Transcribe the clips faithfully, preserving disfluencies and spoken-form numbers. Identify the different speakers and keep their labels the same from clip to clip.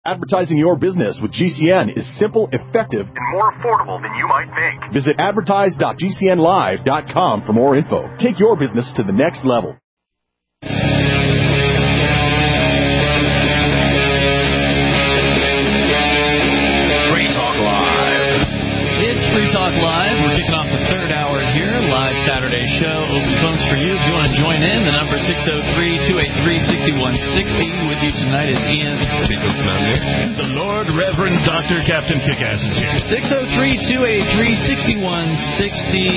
Speaker 1: Advertising your business with G C N is simple, effective,
Speaker 2: and more affordable than you might think.
Speaker 1: Visit advertise dot g c n live dot com for more info. Take your business to the next level.
Speaker 3: Free Talk Live. It's Free Talk Live. We're kicking off the third hour here. Live Saturday show. Open phones for you. If you want to join in, the number six oh three, two eight three, six one six oh. With you tonight is Ian.
Speaker 4: The Lord Reverend Doctor Captain Kickass is here.
Speaker 3: six oh three, two eight three, six one six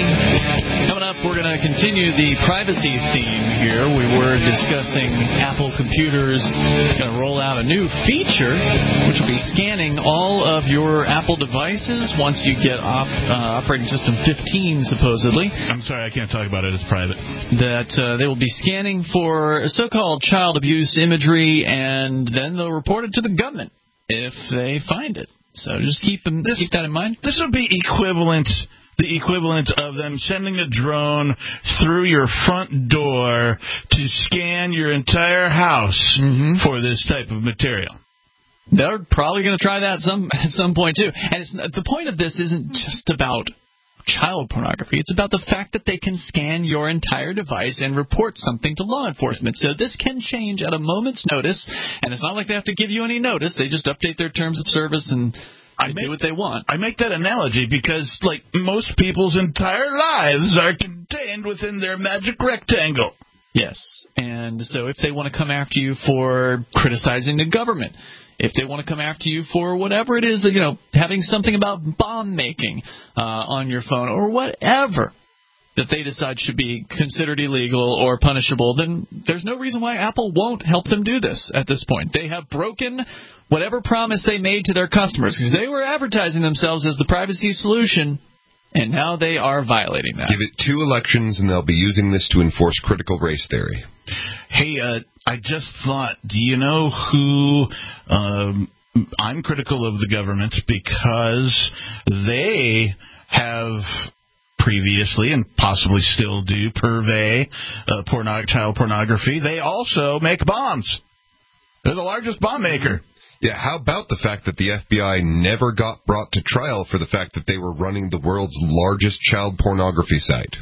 Speaker 3: oh. Coming up, we're going to continue the privacy theme here. We were discussing Apple computers going to roll out a new feature, which will be scanning all of your Apple devices once you get off uh, operating system fifteen, supposedly.
Speaker 4: I'm sorry, I can't talk about it. It's private.
Speaker 3: That uh, they will be scanning for so-called child abuse imagery, and then they'll report it to the government if they find it. So just keep them, this, keep that in mind.
Speaker 4: This would be equivalent, the equivalent of them sending a drone through your front door to scan your entire house mm-hmm. for this type of material.
Speaker 3: They're probably going to try that some at some point too. And it's, the point of this isn't just about child pornography. It's about the fact that they can scan your entire device and report something to law enforcement. So this can change at a moment's notice, and it's not like they have to give you any notice. They just update their terms of service and I make, do what they want.
Speaker 4: I make that analogy because, like, most people's entire lives are contained within their magic rectangle.
Speaker 3: Yes, and so if they want to come after you for criticizing the government, if they want to come after you for whatever it is, you know, having something about bomb making uh, on your phone or whatever that they decide should be considered illegal or punishable, then there's no reason why Apple won't help them do this at this point. They have broken whatever promise they made to their customers because they were advertising themselves as the privacy solution, and now they are violating that.
Speaker 5: Give it two elections, and they'll be using this to enforce critical race theory.
Speaker 4: Hey, uh, I just thought, do you know who um, I'm critical of the government because they have previously and possibly still do purvey uh, porno- child pornography. They also make bombs. They're the largest bomb maker.
Speaker 5: Yeah, how about the fact that the F B I never got brought to trial for the fact that they were running the world's largest child pornography site?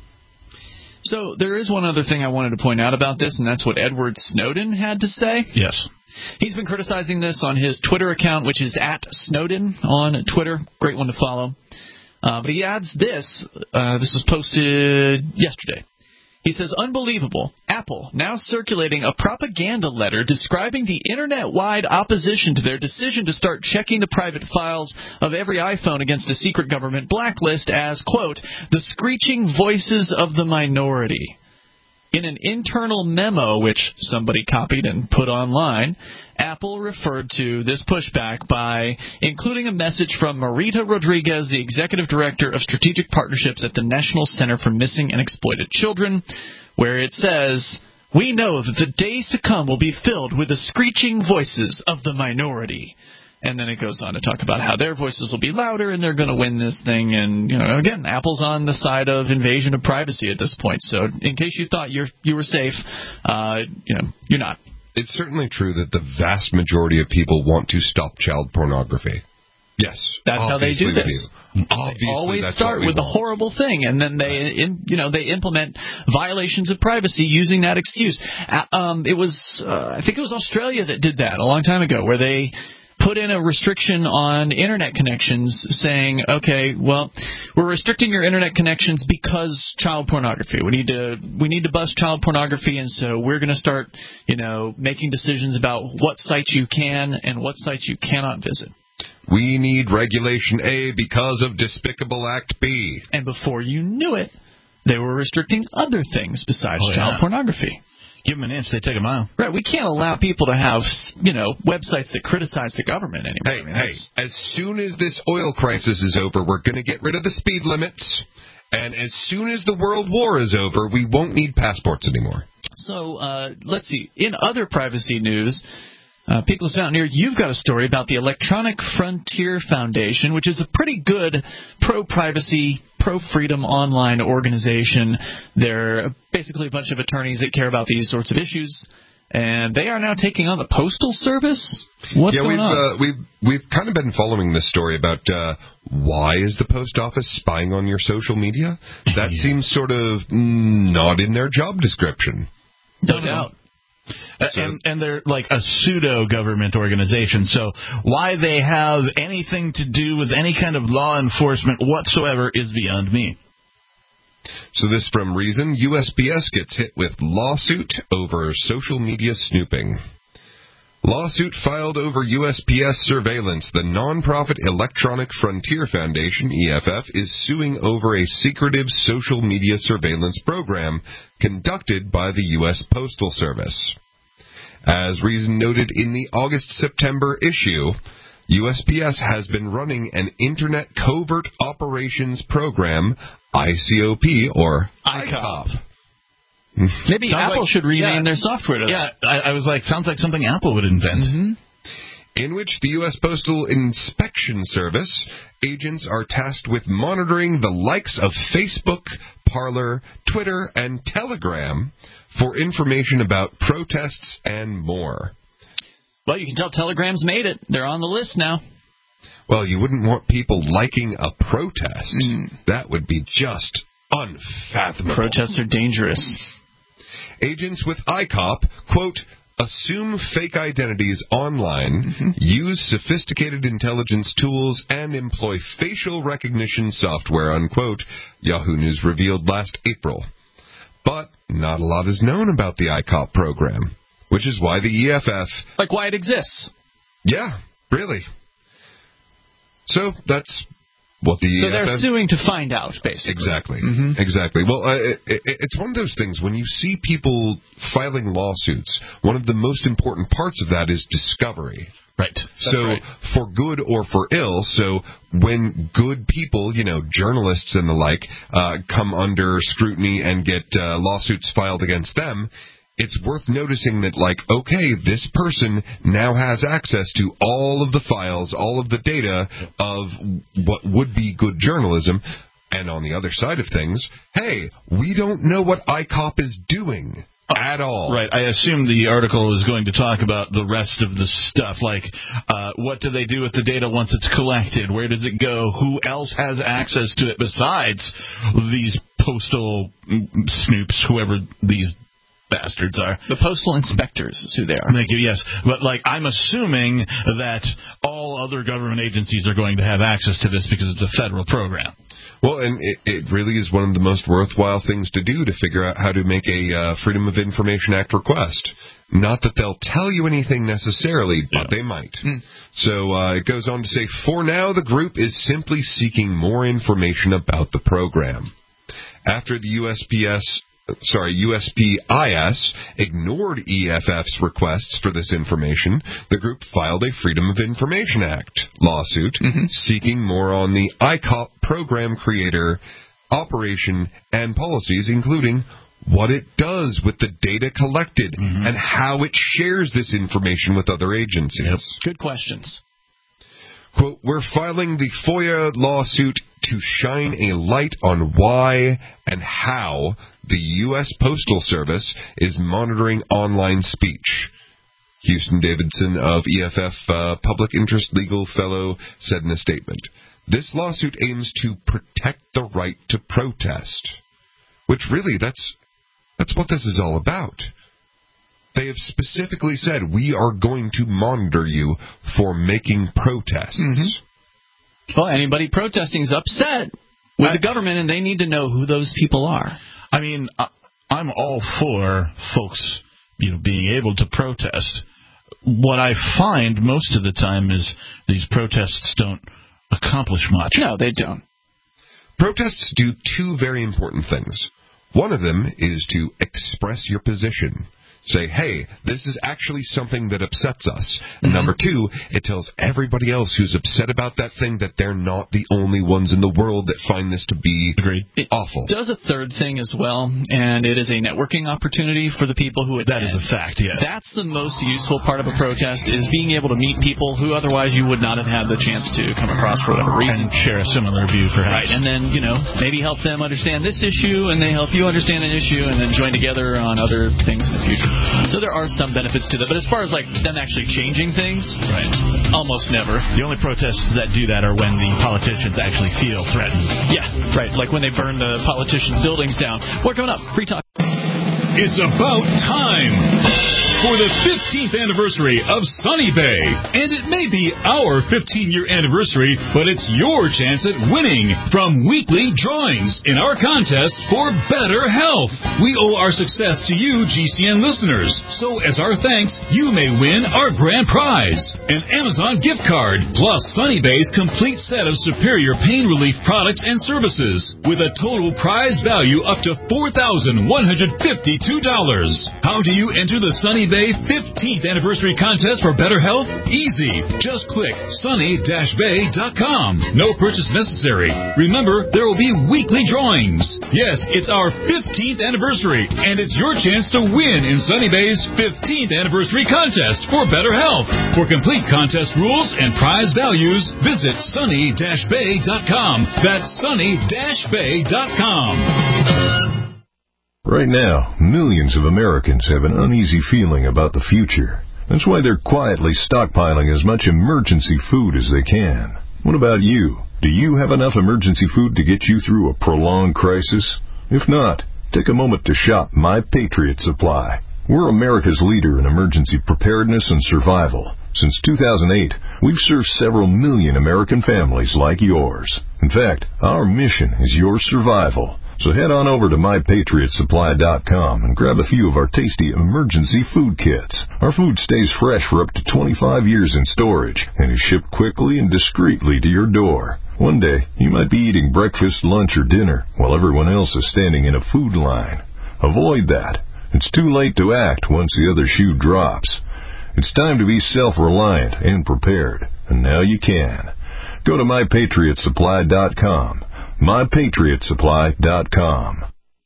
Speaker 3: So there is one other thing I wanted to point out about this, and that's what Edward Snowden had to say.
Speaker 4: Yes.
Speaker 3: He's been criticizing this on his Twitter account, which is at Snowden on Twitter. Great one to follow. Uh, but he adds this. Uh, this was posted yesterday. He says, unbelievable. Apple now circulating a propaganda letter describing the internet-wide opposition to their decision to start checking the private files of every iPhone against a secret government blacklist as, quote, the screeching voices of the minority. In an internal memo, which somebody copied and put online, Apple referred to this pushback by including a message from Marita Rodriguez, the Executive Director of Strategic Partnerships at the National Center for Missing and Exploited Children, where it says, we know that the days to come will be filled with the screeching voices of the minority. And then it goes on to talk about how their voices will be louder and they're going to win this thing. And, you know, again, Apple's on the side of invasion of privacy at this point. So in case you thought you're, you were safe, uh, you know, you're not.
Speaker 5: It's certainly true that the vast majority of people want to stop child pornography. Yes.
Speaker 3: That's how they do this.
Speaker 5: They do. Obviously,
Speaker 3: they always
Speaker 5: that's
Speaker 3: start with
Speaker 5: want.
Speaker 3: the horrible thing, and then they, in, you know, they implement violations of privacy using that excuse. Uh, um, it was, uh, I think it was Australia that did that a long time ago, where they put in a restriction on internet connections saying, okay, well, we're restricting your internet connections because child pornography. We need to we need to bust child pornography, and so we're going to start, you know, making decisions about what sites you can and what sites you cannot visit.
Speaker 5: We need Regulation A because of Despicable Act B.
Speaker 3: And before you knew it, they were restricting other things besides oh, child yeah. pornography.
Speaker 4: Give them an inch, they take a mile.
Speaker 3: Right, we can't allow people to have, you know, websites that criticize the government anymore.
Speaker 5: Hey,
Speaker 3: I mean,
Speaker 5: hey, as soon as this oil crisis is over, we're going to get rid of the speed limits. And as soon as the world war is over, we won't need passports anymore.
Speaker 3: So, uh, let's see. In other privacy news, uh, Peakless Mountaineer, you've got a story about the Electronic Frontier Foundation, which is a pretty good pro-privacy, pro-freedom online organization. They're basically a bunch of attorneys that care about these sorts of issues. and they are now taking on the Postal Service. What's
Speaker 5: yeah,
Speaker 3: going
Speaker 5: we've,
Speaker 3: on?
Speaker 5: Uh, we've we've kind of been following this story about uh, why is the post office spying on your social media? That yeah. seems sort of mm, not in their job description.
Speaker 3: No doubt.
Speaker 4: Uh, so, and, and they're like a pseudo-government organization, so why they have anything to do with any kind of law enforcement whatsoever is beyond me.
Speaker 5: So this from Reason. U S P S gets hit with lawsuit over social media snooping. Lawsuit filed over U S P S surveillance. The nonprofit Electronic Frontier Foundation, E F F, is suing over a secretive social media surveillance program conducted by the U S Postal Service. As Reason noted in the August-September issue, U S P S has been running an Internet Covert Operations Program, I C O P, or I C O P.
Speaker 3: Maybe sounds Apple like, should rename
Speaker 4: yeah,
Speaker 3: their software to that.
Speaker 4: Yeah, I, I was like, sounds like something Apple would invent.
Speaker 3: Mm-hmm.
Speaker 5: In which the U S Postal Inspection Service agents are tasked with monitoring the likes of Facebook, Parler, Twitter, and Telegram for information about protests and more.
Speaker 3: Well, you can tell Telegram's made it. They're on the list now.
Speaker 5: Well, you wouldn't want people liking a protest.
Speaker 3: Mm.
Speaker 5: That would be just unfathomable.
Speaker 3: Protests are dangerous.
Speaker 5: Agents with I C O P, quote, assume fake identities online, mm-hmm. use sophisticated intelligence tools, and employ facial recognition software, unquote, Yahoo News revealed last April. But not a lot is known about the I C O P program, which is why the E F F...
Speaker 3: Like why it exists.
Speaker 5: Yeah, really. So that's... What the
Speaker 3: so they're
Speaker 5: E F F
Speaker 3: suing to find out, basically.
Speaker 5: Exactly.
Speaker 3: Mm-hmm.
Speaker 5: Exactly. Well, uh, it, it, it's one of those things, when you see people filing lawsuits, one of the most important parts of that is discovery.
Speaker 4: Right.
Speaker 5: So,
Speaker 3: right.
Speaker 5: for good or for ill, so when good people, you know, journalists and the like, uh, come under scrutiny and get uh, lawsuits filed against them, it's worth noticing that, like, okay, this person now has access to all of the files, all of the data of what would be good journalism. And on the other side of things, hey, we don't know what I C O P is doing at all.
Speaker 4: Right. I assume the article is going to talk about the rest of the stuff, like uh, what do they do with the data once it's collected? Where does it go? Who else has access to it besides these postal snoops, whoever these bastards are.
Speaker 3: The postal inspectors is who they are.
Speaker 4: Thank you, yes. But, like, I'm assuming that all other government agencies are going to have access to this because it's a federal program.
Speaker 5: Well, and it, it really is one of the most worthwhile things to do to figure out how to make a uh, Freedom of Information Act request. Not that they'll tell you anything necessarily, but yeah. they might. Mm. So uh, it goes on to say, for now, the group is simply seeking more information about the program. After the U S P S... Sorry, U S P I S ignored E F F's requests for this information, the group filed a Freedom of Information Act lawsuit mm-hmm. seeking more on the I C O P program creator, operation, and policies, including what it does with the data collected mm-hmm. and how it shares this information with other agencies.
Speaker 3: Yep. Good questions.
Speaker 5: Quote, we're filing the FOIA lawsuit to shine a light on why and how the U S Postal Service is monitoring online speech. Houston Davidson of E F F uh, Public Interest Legal Fellow said in a statement, this lawsuit aims to protect the right to protest. Which really, that's that's what this is all about. They have specifically said, we are going to monitor you for making protests.
Speaker 3: Mm-hmm. Well, anybody protesting is upset with I, the government, and they need to know who those people are.
Speaker 4: I mean, I'm all for folks, you know, being able to protest. What I find most of the time is these protests don't accomplish much.
Speaker 3: No, they don't.
Speaker 5: Protests do two very important things. One of them is to express your position. Say, hey, this is actually something that upsets us. And mm-hmm. number two, it tells everybody else who's upset about that thing that they're not the only ones in the world that find this to be
Speaker 4: Agreed.
Speaker 5: awful.
Speaker 3: It does a third thing as well, and it is a networking opportunity for the people who attend.
Speaker 4: That is a fact, yeah.
Speaker 3: That's the most useful part of a protest, is being able to meet people who otherwise you would not have had the chance to come across for whatever reason.
Speaker 4: And share a similar view, perhaps.
Speaker 3: Right, and then, you know, maybe help them understand this issue, and they help you understand an issue, and then join together on other things in the future. So there are some benefits to that, but as far as like them actually changing things,
Speaker 4: right,
Speaker 3: almost never.
Speaker 4: The only protests that do that are when the politicians actually feel threatened.
Speaker 3: Yeah, right, like when they burn the politicians' buildings down. More coming up. Free Talk.
Speaker 6: It's about time for the fifteenth anniversary of Sunny Bay. And it may be our fifteen-year anniversary, but it's your chance at winning from weekly drawings in our contest for better health. We owe our success to you, G C N listeners. So as our thanks, you may win our grand prize, an Amazon gift card, plus Sunny Bay's complete set of superior pain relief products and services, with a total prize value up to four thousand one hundred fifty-two dollars. How do you enter the Sunny Bay fifteenth anniversary contest for better health? Easy. Just click sunny dash bay dot com. No purchase necessary. Remember, there will be weekly drawings. Yes, it's our fifteenth anniversary, and it's your chance to win in Sunny Bay's fifteenth anniversary contest for better health. For complete contest rules and prize values, visit sunny dash bay dot com. That's sunny dash bay dot com.
Speaker 7: Right now, millions of Americans have an uneasy feeling about the future. That's why they're quietly stockpiling as much emergency food as they can. What about you? Do you have enough emergency food to get you through a prolonged crisis? If not, take a moment to shop My Patriot Supply. We're America's leader in emergency preparedness and survival. Since two thousand eight, we've served several million American families like yours. In fact, our mission is your survival. So head on over to my patriot supply dot com and grab a few of our tasty emergency food kits. Our food stays fresh for up to twenty-five years in storage and is shipped quickly and discreetly to your door. One day, you might be eating breakfast, lunch, or dinner while everyone else is standing in a food line. Avoid that. It's too late to act once the other shoe drops. It's time to be self-reliant and prepared, and now you can. Go to my patriot supply dot com. my patriot supply dot com.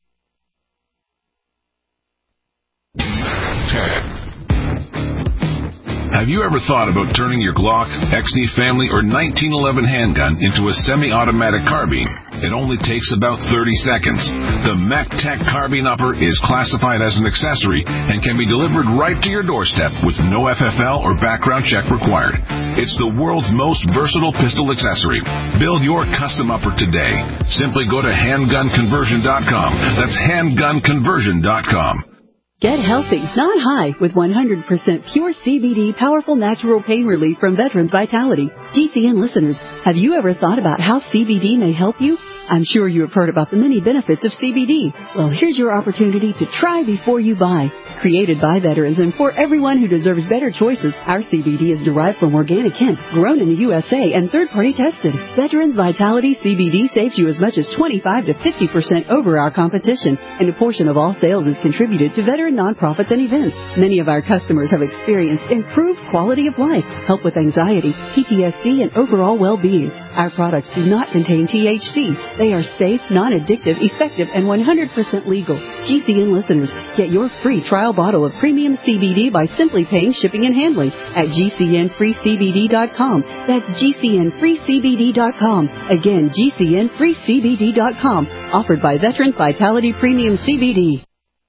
Speaker 8: Have you ever thought about turning your Glock, X D Family, or nineteen eleven handgun into a semi-automatic carbine? It only takes about thirty seconds. The MacTech Carbine Upper is classified as an accessory and can be delivered right to your doorstep with no F F L or background check required. It's the world's most versatile pistol accessory. Build your custom upper today. Simply go to handgun conversion dot com. That's handgun conversion dot com.
Speaker 9: Get healthy, not high, with one hundred percent pure C B D powerful natural pain relief from Veterans Vitality. G C N listeners, have you ever thought about how C B D may help you? I'm sure you have heard about the many benefits of C B D. Well, here's your opportunity to try before you buy. Created by veterans and for everyone who deserves better choices, our C B D is derived from organic hemp, grown in the U S A, and third-party tested. Veterans Vitality C B D saves you as much as twenty-five to fifty percent over our competition, and a portion of all sales is contributed to veteran nonprofits and events. Many of our customers have experienced improved quality of life, help with anxiety, P T S D, and overall well-being. Our products do not contain T H C. They are safe, non-addictive, effective, and one hundred percent legal. G C N listeners, get your free trial bottle of premium C B D by simply paying shipping and handling at G C N free C B D dot com. That's G C N free C B D dot com. Again, G C N free C B D dot com. Offered by Veterans Vitality Premium C B D.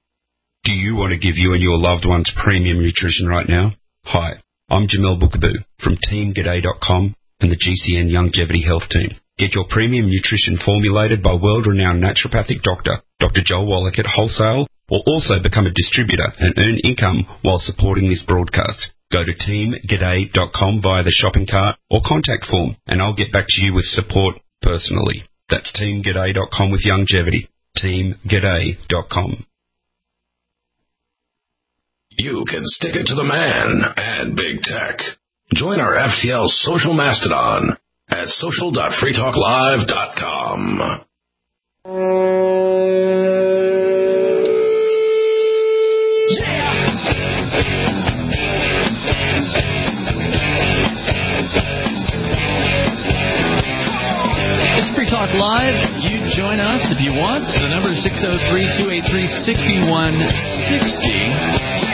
Speaker 10: Do you want to give you and your loved ones premium nutrition right now? Hi, I'm Jamel Bookaboo from team g'day dot com and the G C N Longevity Health Team. Get your premium nutrition formulated by world-renowned naturopathic doctor, Doctor Joel Wallach at wholesale, or also become a distributor and earn income while supporting this broadcast. Go to team g'day dot com via the shopping cart or contact form, and I'll get back to you with support personally. That's team g'day dot com with longevity. team g'day dot com.
Speaker 11: You can stick it to the man and big tech. Join our F T L social mastodon at social dot free talk live dot com.
Speaker 3: It's Free Talk Live. You join us if you want. The number is six oh three, two eight three, six one six oh.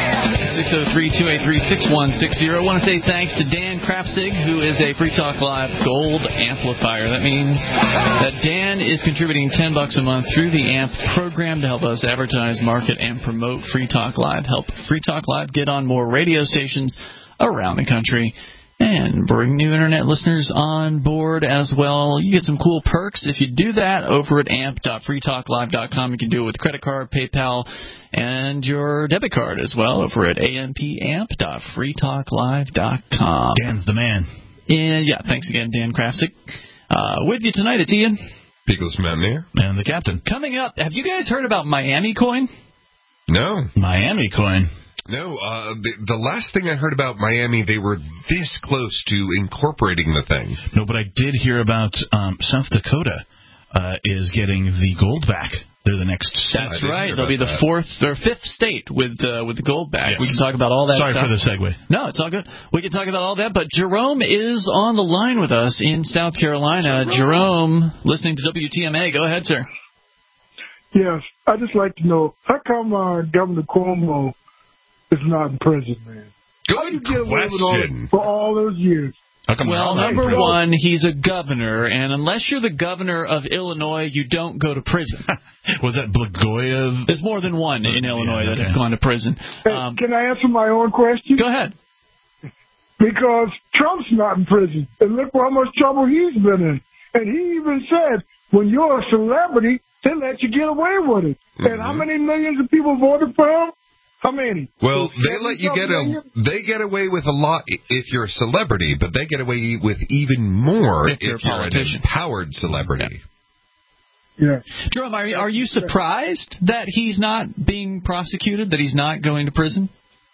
Speaker 3: six oh three, two eight three, six one six zero. I want to say thanks to Dan Krafzig, who is a Free Talk Live Gold amplifier. That means that Dan is contributing ten bucks a month through the A M P program to help us advertise, market, and promote Free Talk Live. Help Free Talk Live get on more radio stations around the country and bring new internet listeners on board as well. You get some cool perks if you do that over at amp dot free talk live dot com. You can do it with credit card, PayPal, and your debit card as well over at amp dot free talk live dot com.
Speaker 4: Dan's the man.
Speaker 3: And yeah, thanks again, Dan Krafzig. Uh, with you tonight, it's Ian.
Speaker 5: Peakless Mountaineer.
Speaker 4: And the captain.
Speaker 3: Coming up, have you guys heard about Miami Coin?
Speaker 5: No.
Speaker 4: Miami Coin.
Speaker 5: No, uh, the, the last thing I heard about Miami, they were this close to incorporating the thing.
Speaker 4: No, but I did hear about um, South Dakota uh, is getting the gold back. They're the next state.
Speaker 3: That's right. They'll be the that. fourth or fifth state with uh, with the gold back. Yes. We can talk about all that
Speaker 4: Sorry
Speaker 3: stuff.
Speaker 4: for the segue.
Speaker 3: No, it's all good. We can talk about all that, but Jerome is on the line with us in South Carolina. Jerome, Jerome listening to W T M A. Go ahead, sir.
Speaker 12: Yes, I'd just like to know, how come uh, Governor Cuomo is not in prison, man?
Speaker 5: Good
Speaker 12: How did you get away with
Speaker 5: question.
Speaker 12: all, for all those years?
Speaker 3: Well, number one, he's a governor, and unless you're the governor of Illinois, you don't go to prison.
Speaker 4: Was that Blagojevich?
Speaker 3: There's more than one in Illinois
Speaker 4: yeah, okay.
Speaker 3: that has gone to prison.
Speaker 12: Hey,
Speaker 3: um,
Speaker 12: can I answer my own question?
Speaker 3: Go ahead.
Speaker 12: Because Trump's not in prison, and look how much trouble he's been in. And he even said, when you're a celebrity, they let you get away with it. Mm-hmm. And how many millions of people voted for him? How many?
Speaker 5: Well, they let you get a they get away with a lot if you're a celebrity, but they get away with even more if, if you're, you're an empowered celebrity.
Speaker 12: Yeah. yeah.
Speaker 3: Jerome, are, are you surprised that he's not being prosecuted, that he's not going to prison?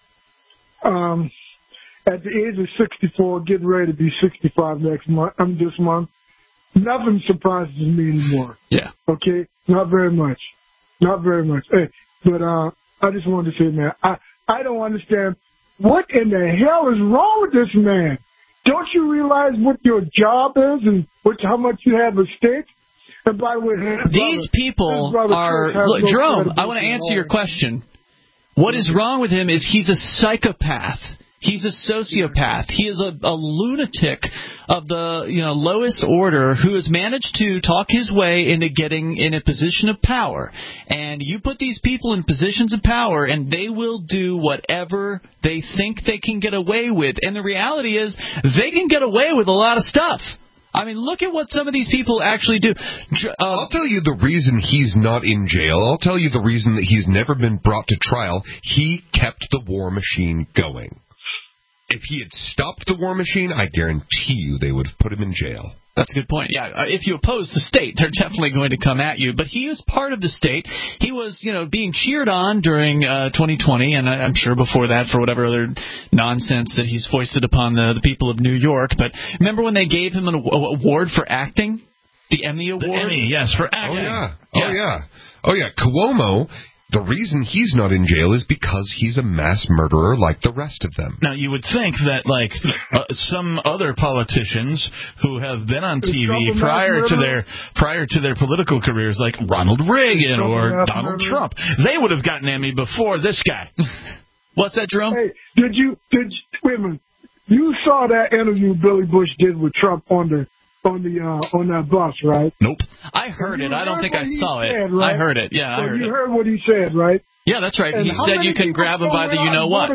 Speaker 12: Um, at the age of sixty-four, getting ready to be sixty-five next month, I'm um, this month, nothing surprises me anymore.
Speaker 3: Yeah.
Speaker 12: Okay? Not very much. Not very much. Hey, but uh. I just wanted to say, man, I, I don't understand what in the hell is wrong with this man. Don't you realize what your job is and what, how much you have at stake? And by the way,
Speaker 3: these
Speaker 12: brother,
Speaker 3: people are... Look, no Jerome, I want to answer your question. What is wrong with him is he's a psychopath. He's a sociopath. He is a, a lunatic of the you know lowest order who has managed to talk his way into getting in a position of power. And you put these people in positions of power, and they will do whatever they think they can get away with. And the reality is they can get away with a lot of stuff. I mean, look at what some of these people actually do. Uh,
Speaker 5: I'll tell you the reason he's not in jail. I'll tell you the reason that he's never been brought to trial. He kept the war machine going. If he had stopped the war machine, I guarantee you they would have put him in jail.
Speaker 3: That's a good point. Yeah, uh, if you oppose the state, they're definitely going to come at you. But he is part of the state. He was, you know, being cheered on during uh, twenty twenty, and I, I'm sure before that for whatever other nonsense that he's foisted upon the, the people of New York. But remember when they gave him an award for acting? The Emmy Award?
Speaker 4: The Emmy, yes, for acting.
Speaker 5: Oh, yeah. Oh, yeah. Oh, yeah. Cuomo... The reason he's not in jail is because he's a mass murderer like the rest of them.
Speaker 4: Now, you would think that, like, uh, some other politicians who have been on T V prior to their prior to their political careers, like Ronald Reagan or Donald Trump, they would have gotten Emmy before this guy.
Speaker 3: What's that, Jerome?
Speaker 12: Hey, did you, did you, wait a minute. You saw that interview Billy Bush did with Trump on the on the uh, on that bus, right?
Speaker 4: Nope.
Speaker 3: I heard it. I don't think I saw it.
Speaker 12: Said, right?
Speaker 3: I heard it. Yeah,
Speaker 12: so
Speaker 3: I heard
Speaker 12: you
Speaker 3: it.
Speaker 12: You heard what he said, right?
Speaker 3: Yeah, that's right.
Speaker 12: And
Speaker 3: he said you can grab him by the you-know-what.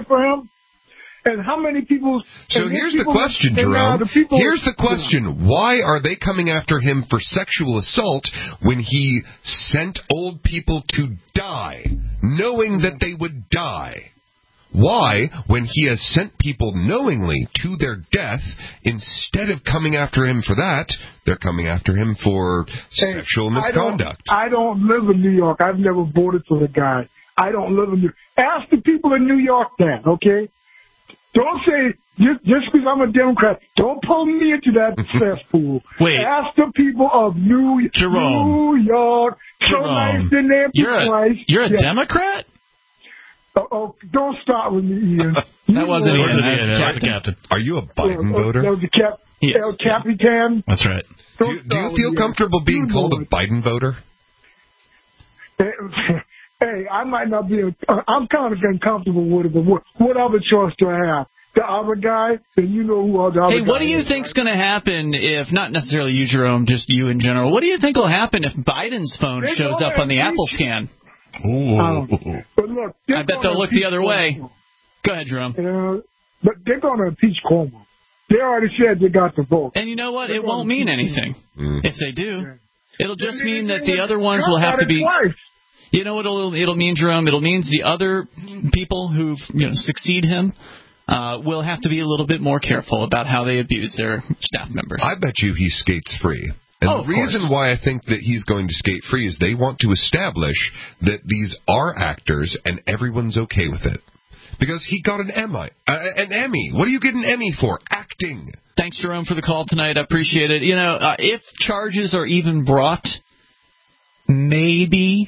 Speaker 12: And how many people...
Speaker 5: So here's the question, Jerome. The people, here's the question. Why are they coming after him for sexual assault when he sent old people to die, knowing that they would die? Why, when he has sent people knowingly to their death, instead of coming after him for that, they're coming after him for hey, sexual misconduct?
Speaker 12: I don't, I don't live in New York. I've never voted for the guy. I don't live in New York. Ask the people in New York that, okay? Don't say, just, just because I'm a Democrat, don't pull me into that cesspool.
Speaker 4: Wait.
Speaker 12: Ask the people of New,
Speaker 4: Jerome.
Speaker 12: New York.
Speaker 4: Jerome.
Speaker 12: So nice in there.
Speaker 4: You're a, you're a
Speaker 12: yeah.
Speaker 4: Democrat?
Speaker 12: Oh, oh, don't start with me, Ian.
Speaker 3: That wasn't Ian.
Speaker 4: That was the captain.
Speaker 5: Are you a Biden
Speaker 12: uh,
Speaker 5: voter?
Speaker 12: That was the cap,
Speaker 3: yes.
Speaker 12: El Capitan.
Speaker 4: That's right.
Speaker 5: Do you, do you feel comfortable being
Speaker 12: you
Speaker 5: called a Biden voter?
Speaker 12: hey, I might not be, uh, I'm kind of uncomfortable with it, but what, what other choice do I have? The other guy, and you know who the other
Speaker 3: Hey,
Speaker 12: guy
Speaker 3: what do you
Speaker 12: is,
Speaker 3: think's
Speaker 12: right?
Speaker 3: going to happen if, not necessarily you, Jerome, just you in general, what do you think will happen if Biden's phone
Speaker 12: They
Speaker 3: shows
Speaker 12: don't
Speaker 3: up on the
Speaker 12: have
Speaker 3: Apple
Speaker 12: reach.
Speaker 3: scan?
Speaker 12: Um, but look,
Speaker 3: I bet they'll look the other way. Go ahead, Jerome.
Speaker 12: Uh, but they're going to impeach Cuomo. They already said they got the vote.
Speaker 3: And you know what?
Speaker 12: They're
Speaker 3: It won't mean anything
Speaker 5: Mm.
Speaker 3: if they do. It'll just
Speaker 12: They-
Speaker 3: mean
Speaker 12: they-
Speaker 3: that
Speaker 12: they-
Speaker 3: the other ones
Speaker 12: Trump
Speaker 3: will have
Speaker 12: got
Speaker 3: to be...
Speaker 12: it twice.
Speaker 3: You know what it'll, it'll mean, Jerome? It'll mean the other people who you know, succeed him uh, will have to be a little bit more careful about how they abuse their staff members.
Speaker 5: I bet you he skates free. And
Speaker 3: Oh,
Speaker 5: the reason
Speaker 3: course.
Speaker 5: why I think that he's going to skate free is they want to establish that these are actors and everyone's okay with it. Because he got an Emmy. Uh, an Emmy. What do you get an Emmy for? Acting.
Speaker 3: Thanks, Jerome, for the call tonight. I appreciate it. You know, uh, if charges are even brought, maybe,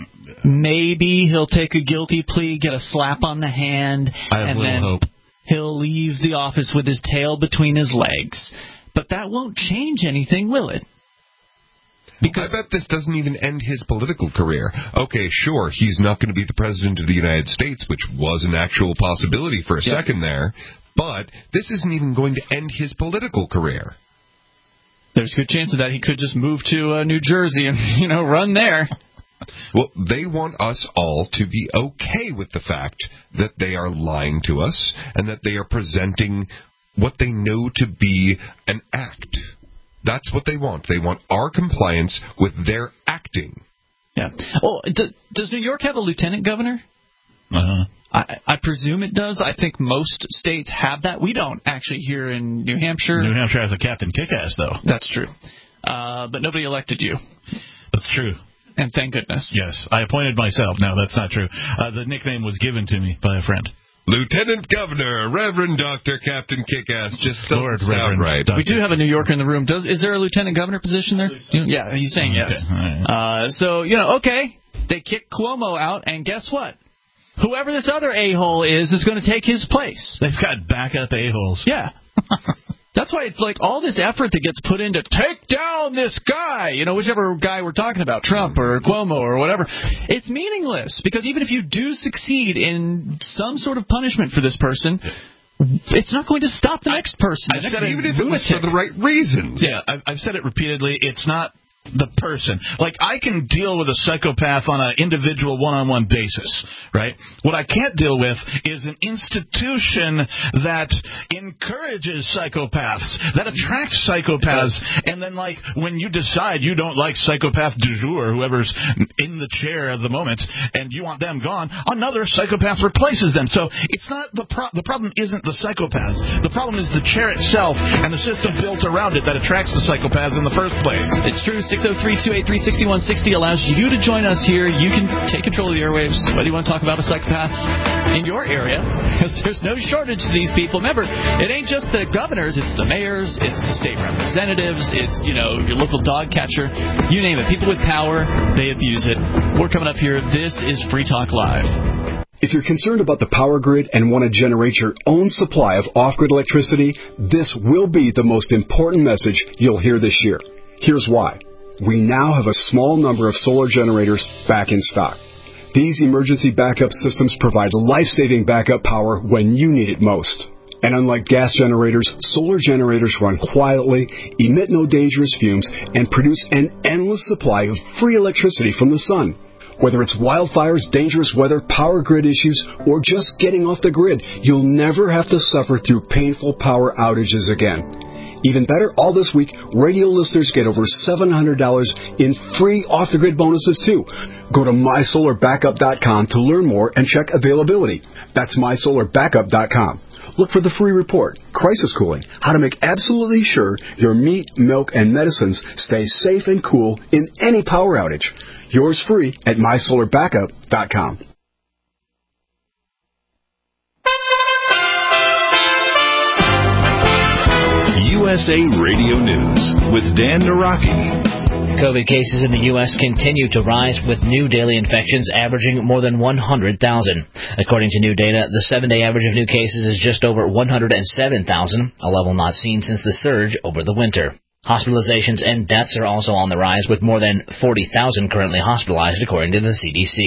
Speaker 3: maybe he'll take a guilty plea, get a slap on the hand,
Speaker 4: I have
Speaker 3: and
Speaker 4: little
Speaker 3: then
Speaker 4: hope.
Speaker 3: he'll leave the office with his tail between his legs. But that won't change anything, will it?
Speaker 5: Because I bet this doesn't even end his political career. Okay, sure, he's not going to be the president of the United States, which was an actual possibility for a
Speaker 3: Yeah.
Speaker 5: second there, but this isn't even going to end his political career.
Speaker 3: There's a good chance of that. He could just move to uh, New Jersey and, you know, run there.
Speaker 5: Well, they want us all to be okay with the fact that they are lying to us and that they are presenting what they know to be an act. That's what they want. They want our compliance with their acting.
Speaker 3: Yeah. Oh, d- does New York have a lieutenant governor?
Speaker 4: Uh-huh.
Speaker 3: I, I presume it does. I think most states have that. We don't actually here in New Hampshire.
Speaker 4: New Hampshire has a Captain Kickass, though.
Speaker 3: That's true. Uh, but nobody elected you.
Speaker 4: That's true.
Speaker 3: And thank goodness.
Speaker 4: Yes, I appointed myself. No, that's not true. Uh, the nickname was given to me by a friend.
Speaker 5: Lieutenant Governor, Reverend Doctor Captain Kickass, just doesn't
Speaker 4: Lord,
Speaker 5: sound
Speaker 4: Reverend
Speaker 5: right.
Speaker 4: Doctor
Speaker 3: We do have a New Yorker in the room. Does is there a lieutenant governor position there? Yeah, he's saying yes.
Speaker 4: Okay, all right.
Speaker 3: Uh, so, you know, okay, they kicked Cuomo out, and guess what? Whoever this other a-hole is is going to take his place.
Speaker 4: They've got backup a-holes.
Speaker 3: Yeah. That's why it's like all this effort that gets put into take down this guy, you know, whichever guy we're talking about, Trump or Cuomo or whatever, it's meaningless because even if you do succeed in some sort of punishment for this person, it's not going to stop the next person.
Speaker 4: I,
Speaker 3: The
Speaker 4: I've
Speaker 3: next
Speaker 4: said it,
Speaker 5: Even if it was for the right reasons.
Speaker 4: Yeah, I've, I've said it repeatedly. It's not the person. Like, I can deal with a psychopath on an individual one-on-one basis, right? What I can't deal with is an institution that encourages psychopaths, that attracts psychopaths, and then, like, when you decide you don't like psychopath du jour, whoever's in the chair at the moment, and you want them gone, another psychopath replaces them. So it's not the pro- the problem isn't the psychopaths. The problem is the chair itself and the system built around it that attracts the psychopaths in the first place.
Speaker 3: It's true. six oh three, two eight three, six one six oh allows you to join us here. You can take control of the airwaves, whether you want to talk about a psychopath in your area, because there's no shortage of these people. Remember, it ain't just the governors, it's the mayors, it's the state representatives, it's, you know, your local dog catcher, you name it. People with power, they abuse it. We're coming up here. This is Free Talk Live.
Speaker 13: If you're concerned about the power grid and want to generate your own supply of off-grid electricity, this will be the most important message you'll hear this year. Here's why. We now have a small number of solar generators back in stock. These emergency backup systems provide life-saving backup power when you need it most. And unlike gas generators, solar generators run quietly, emit no dangerous fumes, and produce an endless supply of free electricity from the sun. Whether it's wildfires, dangerous weather, power grid issues, or just getting off the grid, you'll never have to suffer through painful power outages again. Even better, all this week, radio listeners get over seven hundred dollars in free off-the-grid bonuses, too. Go to my solar backup dot com to learn more and check availability. That's my solar backup dot com. Look for the free report, Crisis Cooling, how to make absolutely sure your meat, milk, and medicines stay safe and cool in any power outage. Yours free at my solar backup dot com.
Speaker 6: U S A Radio News with Dan Naraki.
Speaker 14: COVID cases in the U S continue to rise, with new daily infections averaging more than one hundred thousand. According to new data, the seven-day average of new cases is just over one hundred seven thousand, a level not seen since the surge over the winter. Hospitalizations and deaths are also on the rise, with more than forty thousand currently hospitalized, according to the C D C.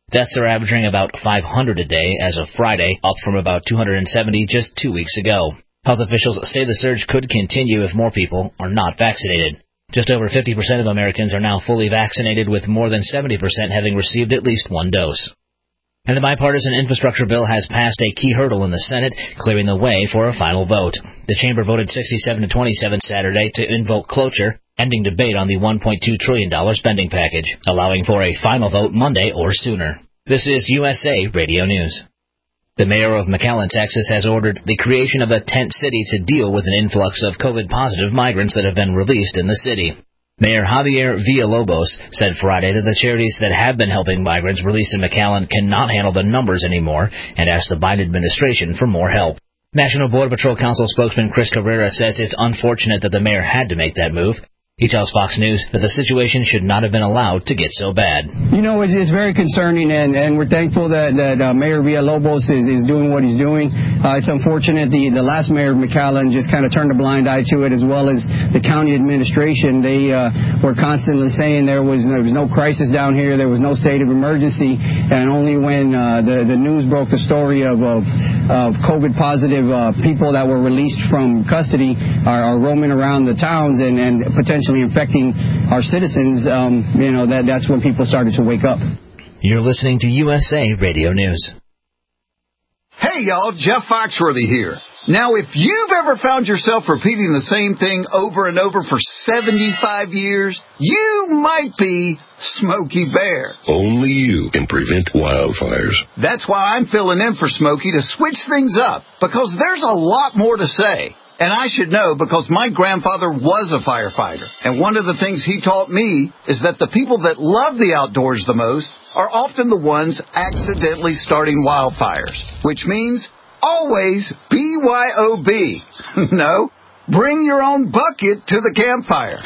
Speaker 14: Deaths are averaging about five hundred a day as of Friday, up from about two hundred seventy just two weeks ago. Health officials say the surge could continue if more people are not vaccinated. Just over fifty percent of Americans are now fully vaccinated, with more than seventy percent having received at least one dose. And the bipartisan infrastructure bill has passed a key hurdle in the Senate, clearing the way for a final vote. The chamber voted sixty-seven to twenty-seven Saturday to invoke cloture, ending debate on the one point two trillion dollars spending package, allowing for a final vote Monday or sooner. This is U S A Radio News. The mayor of McAllen, Texas, has ordered the creation of a tent city to deal with an influx of COVID-positive migrants that have been released in the city. Mayor Javier Villalobos said Friday that the charities that have been helping migrants released in McAllen cannot handle the numbers anymore and asked the Biden administration for more help. National Border Patrol Council spokesman Chris Carrera says it's unfortunate that the mayor had to make that move. He tells Fox News that the situation should not have been allowed to get so bad.
Speaker 15: You know, it's, it's very concerning, and, and we're thankful that, that uh, Mayor Villalobos is, is doing what he's doing. Uh, it's unfortunate the, the last mayor of McAllen just kind of turned a blind eye to it, as well as the county administration. They uh, were constantly saying there was, there was no crisis down here, there was no state of emergency, and only when uh, the, the news broke the story of, of, of COVID-positive uh, people that were released from custody are, are roaming around the towns and, and potentially infecting our citizens, um, you know, that that's when people started to wake up.
Speaker 14: You're listening to U S A Radio News.
Speaker 16: Hey, y'all, Jeff Foxworthy here. Now, if you've ever found yourself repeating the same thing over and over for seventy-five years, you might be Smokey Bear.
Speaker 17: Only you can prevent wildfires.
Speaker 16: That's why I'm filling in for Smokey to switch things up, because there's a lot more to say. And I should know because my grandfather was a firefighter. And one of the things he taught me is that the people that love the outdoors the most are often the ones accidentally starting wildfires. Which means always B Y O B. No, bring your own bucket to the campfire.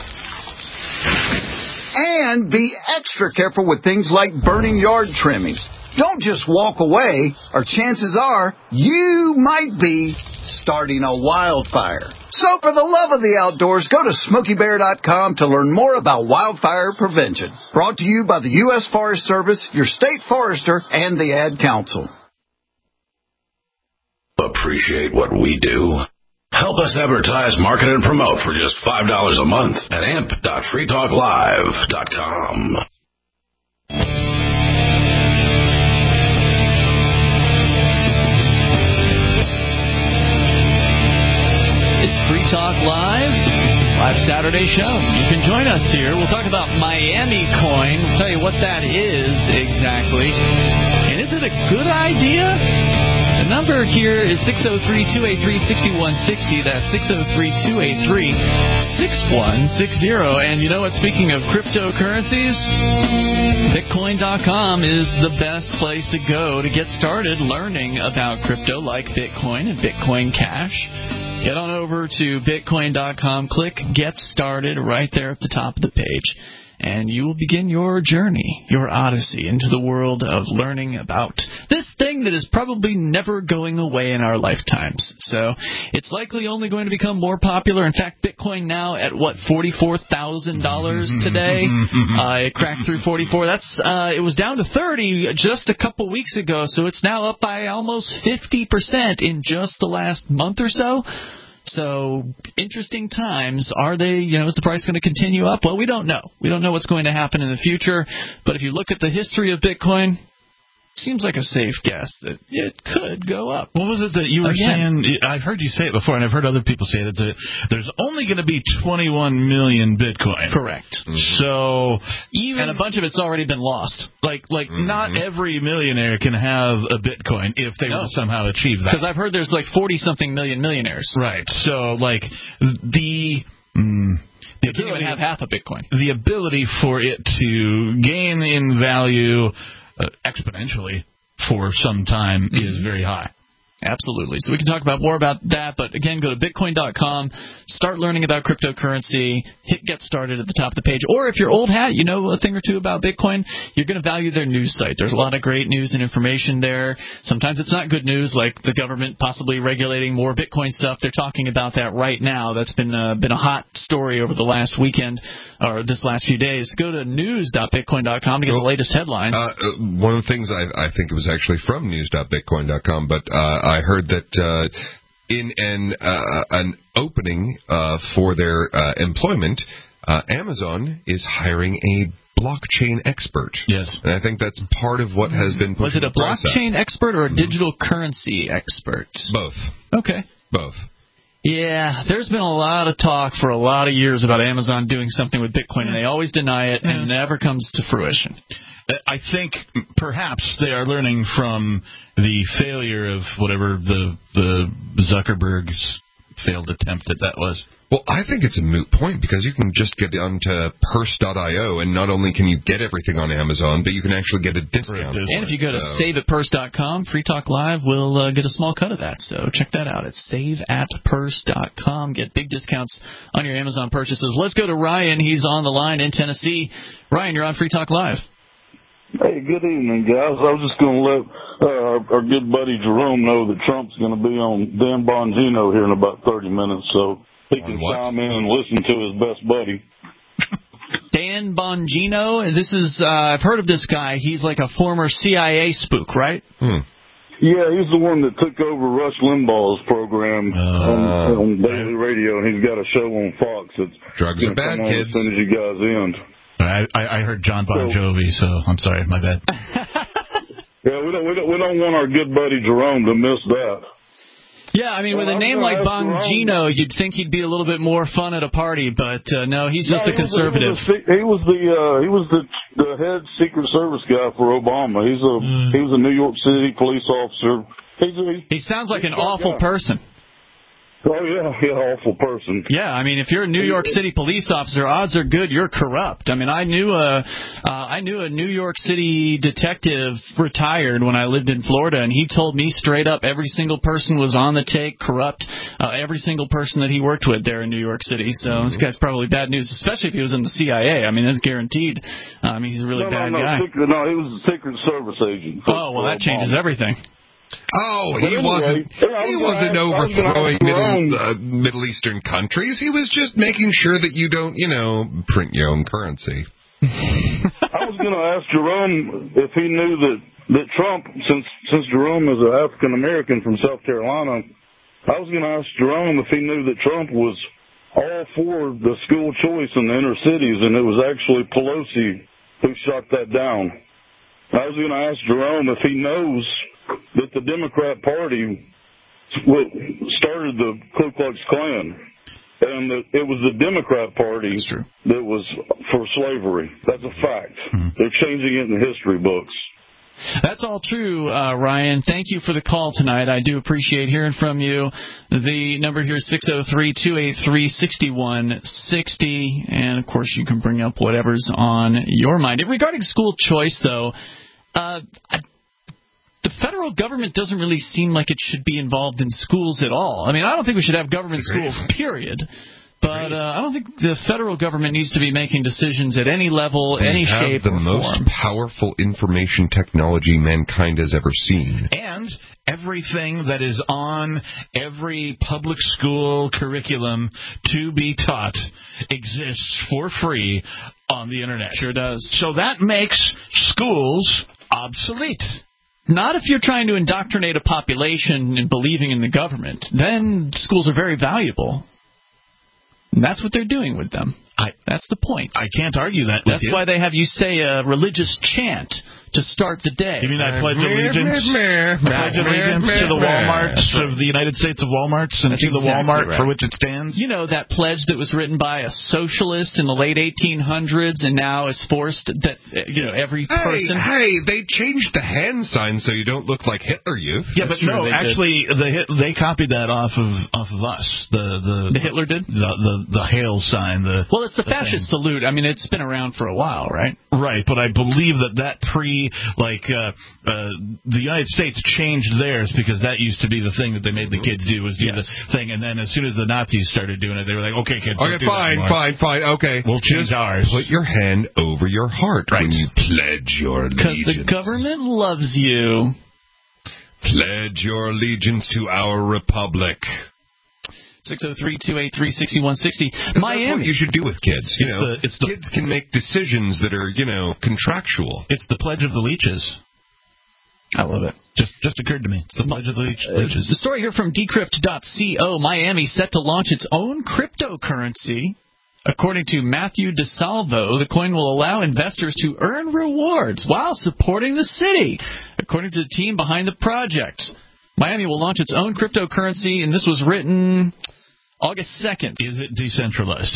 Speaker 16: And be extra careful with things like burning yard trimmings. Don't just walk away, or chances are you might be starting a wildfire. So for the love of the outdoors, go to smokey bear dot com to learn more about wildfire prevention. Brought to you by the U S Forest Service, your state forester, and the Ad Council.
Speaker 11: Appreciate what we do? Help us advertise, market, and promote for just five dollars a month at amp dot free talk live dot com.
Speaker 3: It's Free Talk Live, live Saturday show. You can join us here. We'll talk about Miami Coin. We'll tell you what that is exactly. And is it a good idea? The number here is six oh three, two eight three, six one six oh. That's six oh three, two eight three, six one six oh. And you know what? Speaking of cryptocurrencies, Bitcoin dot com is the best place to go to get started learning about crypto like Bitcoin and Bitcoin Cash. Get on over to Bitcoin dot com, click Get Started right there at the top of the page, and you will begin your journey, your odyssey into the world of learning about this thing that is probably never going away in our lifetimes. So it's likely only going to become more popular. In fact, Bitcoin now at, what, forty-four thousand dollars today? uh, it cracked through forty-four. That's uh, it was down to thirty just a couple weeks ago, so it's now up by almost fifty percent in just the last month or so. So, interesting times. Are they, you know, is the price going to continue up? Well, we don't know. We don't know what's going to happen in the future. But if you look at the history of Bitcoin, seems like a safe guess that it could go up.
Speaker 4: What was it that you were
Speaker 3: Again.
Speaker 4: saying? I've heard you say it before, and I've heard other people say it, that there's only going to be twenty-one million Bitcoin.
Speaker 3: Correct.
Speaker 4: Mm-hmm. So even
Speaker 3: and a bunch of it's already been lost.
Speaker 4: Like, like
Speaker 3: mm-hmm.
Speaker 4: not every millionaire can have a Bitcoin if they no. were to somehow achieve that.
Speaker 3: Because I've heard there's like forty-something million millionaires.
Speaker 4: Right. So, like, the... Mm, The
Speaker 3: you can't even have half a Bitcoin.
Speaker 4: The ability for it to gain in value uh, exponentially for some time mm-hmm. is very high.
Speaker 3: Absolutely. So we can talk about more about that, but again, go to Bitcoin dot com, start learning about cryptocurrency, hit Get Started at the top of the page. Or if you're old hat, you know a thing or two about Bitcoin, you're going to value their news site. There's a lot of great news and information there. Sometimes it's not good news, like the government possibly regulating more Bitcoin stuff. They're talking about that right now. That's been uh, been a hot story over the last weekend, or this last few days. Go to news dot bitcoin dot com to get the latest headlines.
Speaker 5: Uh, one of the things I, I think it was actually from news dot bitcoin dot com, but uh, I heard that uh, in an uh, an opening uh, for their uh, employment, uh, Amazon is hiring a blockchain expert.
Speaker 4: Yes.
Speaker 5: And I think that's part of what has been pushed.
Speaker 3: Was it a blockchain expert or a digital currency expert?
Speaker 5: Both.
Speaker 3: Okay.
Speaker 5: Both.
Speaker 3: Yeah, there's been a lot of talk for a lot of years about Amazon doing something with Bitcoin, and they always deny it, and it never comes to fruition.
Speaker 4: I think perhaps they are learning from the failure of whatever the the Zuckerberg's failed attempt at that was.
Speaker 5: Well, I think it's a moot point because you can just get onto purse dot io, and not only can you get everything on Amazon, but you can actually get a discount.
Speaker 3: And if you go to
Speaker 5: so.
Speaker 3: save at purse dot com, Free Talk Live will uh, get a small cut of that. So check that out. It's save at purse dot com. Get big discounts on your Amazon purchases. Let's go to Ryan. He's on the line in Tennessee. Ryan, you're on Free Talk Live.
Speaker 18: Hey, good evening, guys. I was just going to let uh, our, our good buddy Jerome know that Trump's going to be on Dan Bongino here in about thirty minutes, so he can chime in and listen to his best buddy.
Speaker 3: Dan Bongino, this is, uh, I've heard of this guy. He's like a former C I A spook, right?
Speaker 5: Hmm.
Speaker 18: Yeah, he's the one that took over Rush Limbaugh's program uh, on, on daily radio, and he's got a show on Fox that's
Speaker 5: drugs are bad,
Speaker 18: come on
Speaker 5: kids.
Speaker 18: as soon as you guys end.
Speaker 4: I, I heard John Bon Jovi, so I'm sorry, my bad.
Speaker 18: Yeah, we don't, we don't we don't want our good buddy Jerome to miss that.
Speaker 3: Yeah, I mean,
Speaker 18: well,
Speaker 3: with a name like Bongino, you'd think he'd be a little bit more fun at a party, but uh, no, he's just
Speaker 18: no,
Speaker 3: a conservative.
Speaker 18: He was, a, he was the uh, he was the the head Secret Service guy for Obama. He's a mm. he was a New York City police officer. He's a, he's,
Speaker 3: he sounds like an awful
Speaker 18: guy.
Speaker 3: person.
Speaker 18: Oh, yeah, yeah, awful person.
Speaker 3: Yeah, I mean, if you're a New York City police officer, odds are good you're corrupt. I mean, I knew a, uh, I knew a New York City detective retired when I lived in Florida, and he told me straight up every single person was on the take, corrupt, uh, every single person that he worked with there in New York City. So mm-hmm. this guy's probably bad news, especially if he was in the C I A. I mean, that's guaranteed. Uh, I mean, he's a really
Speaker 18: no,
Speaker 3: bad
Speaker 18: no, no,
Speaker 3: guy.
Speaker 18: Secret, no, he was a Secret Service agent.
Speaker 3: Oh, well, that changes everything.
Speaker 5: Oh, he
Speaker 18: anyway,
Speaker 5: wasn't. He wasn't
Speaker 18: ask,
Speaker 5: overthrowing middle uh, Middle Eastern countries. He was just making sure that you don't, you know, print your own currency.
Speaker 18: I was going to ask Jerome if he knew that that Trump, since since Jerome is an African American from South Carolina, I was going to ask Jerome if he knew that Trump was all for the school choice in the inner cities, and it was actually Pelosi who shot that down. I was going to ask Jerome if he knows that the Democrat Party started the Ku Klux Klan, and that it was the Democrat Party that was for slavery. That's a fact. Mm-hmm. They're changing it in the history books.
Speaker 3: That's all true, uh, Ryan. Thank you for the call tonight. I do appreciate hearing from you. The number here is six oh three, two eight three, six one six oh, and, of course, you can bring up whatever's on your mind. Regarding school choice, though, uh, I the federal government doesn't really seem like it should be involved in schools at all. I mean, I don't think we should have government schools, period. But uh, I don't think the federal government needs to be making decisions at any level,
Speaker 5: we
Speaker 3: any
Speaker 5: have
Speaker 3: shape
Speaker 5: the
Speaker 3: or
Speaker 5: most
Speaker 3: form.
Speaker 5: Powerful information technology mankind has ever seen.
Speaker 4: And everything that is on every public school curriculum to be taught exists for free on the Internet.
Speaker 3: Sure does.
Speaker 4: So that makes schools obsolete.
Speaker 3: Not if you're trying to indoctrinate a population in believing in the government. Then schools are very valuable. And that's what they're doing with them.
Speaker 4: I,
Speaker 3: that's the point.
Speaker 4: I can't argue that with
Speaker 3: That's
Speaker 4: you.
Speaker 3: why they have you say a religious chant to start the day.
Speaker 4: You mean I pledge allegiance? I pledge allegiance to the Walmarts of the United States of Walmarts and
Speaker 3: That's
Speaker 4: to the
Speaker 3: exactly
Speaker 4: Walmart
Speaker 3: right.
Speaker 4: for which it stands?
Speaker 3: You know, that pledge that was written by a socialist in the late eighteen hundreds and now is forced that, you know, every
Speaker 5: hey,
Speaker 3: person...
Speaker 5: Hey, they changed the hand sign so you don't look like Hitler Youth.
Speaker 4: Yeah,
Speaker 5: That's
Speaker 4: but
Speaker 5: true,
Speaker 4: no,
Speaker 5: they
Speaker 4: actually, the, they copied that off of off of us. The the,
Speaker 3: the Hitler did?
Speaker 4: The, the, the hail sign. The
Speaker 3: Well, it's the,
Speaker 4: the
Speaker 3: fascist
Speaker 4: thing.
Speaker 3: salute. I mean, it's been around for a while, right?
Speaker 4: Right, but I believe that that pre see, like, uh, uh, the United States changed theirs because that used to be the thing that they made the kids do, was do yes. the thing. And then as soon as the Nazis started doing it, they were like, okay, kids,
Speaker 5: okay,
Speaker 4: don't do
Speaker 5: fine,
Speaker 4: that
Speaker 5: fine, fine, okay.
Speaker 4: We'll change
Speaker 5: Just
Speaker 4: ours.
Speaker 5: Put your hand over your heart
Speaker 4: right.
Speaker 5: when you pledge your allegiance.
Speaker 3: Because the government loves you.
Speaker 5: Pledge your allegiance to our republic.
Speaker 3: six oh three, two eight three, six one six oh. Miami.
Speaker 5: That's what you should do with kids. You
Speaker 4: it's
Speaker 5: know,
Speaker 4: the, it's the,
Speaker 5: kids can make decisions that are, you know, contractual.
Speaker 4: It's the Pledge of the Leeches.
Speaker 3: I love it.
Speaker 4: Just just occurred to me. It's the Pledge of the Leech,
Speaker 3: uh,
Speaker 4: Leeches.
Speaker 3: The story here from decrypt dot co. Miami set to launch its own cryptocurrency. According to Matthew DeSalvo, the coin will allow investors to earn rewards while supporting the city. According to the team behind the project, Miami will launch its own cryptocurrency, and this was written August second.
Speaker 4: Is it decentralized?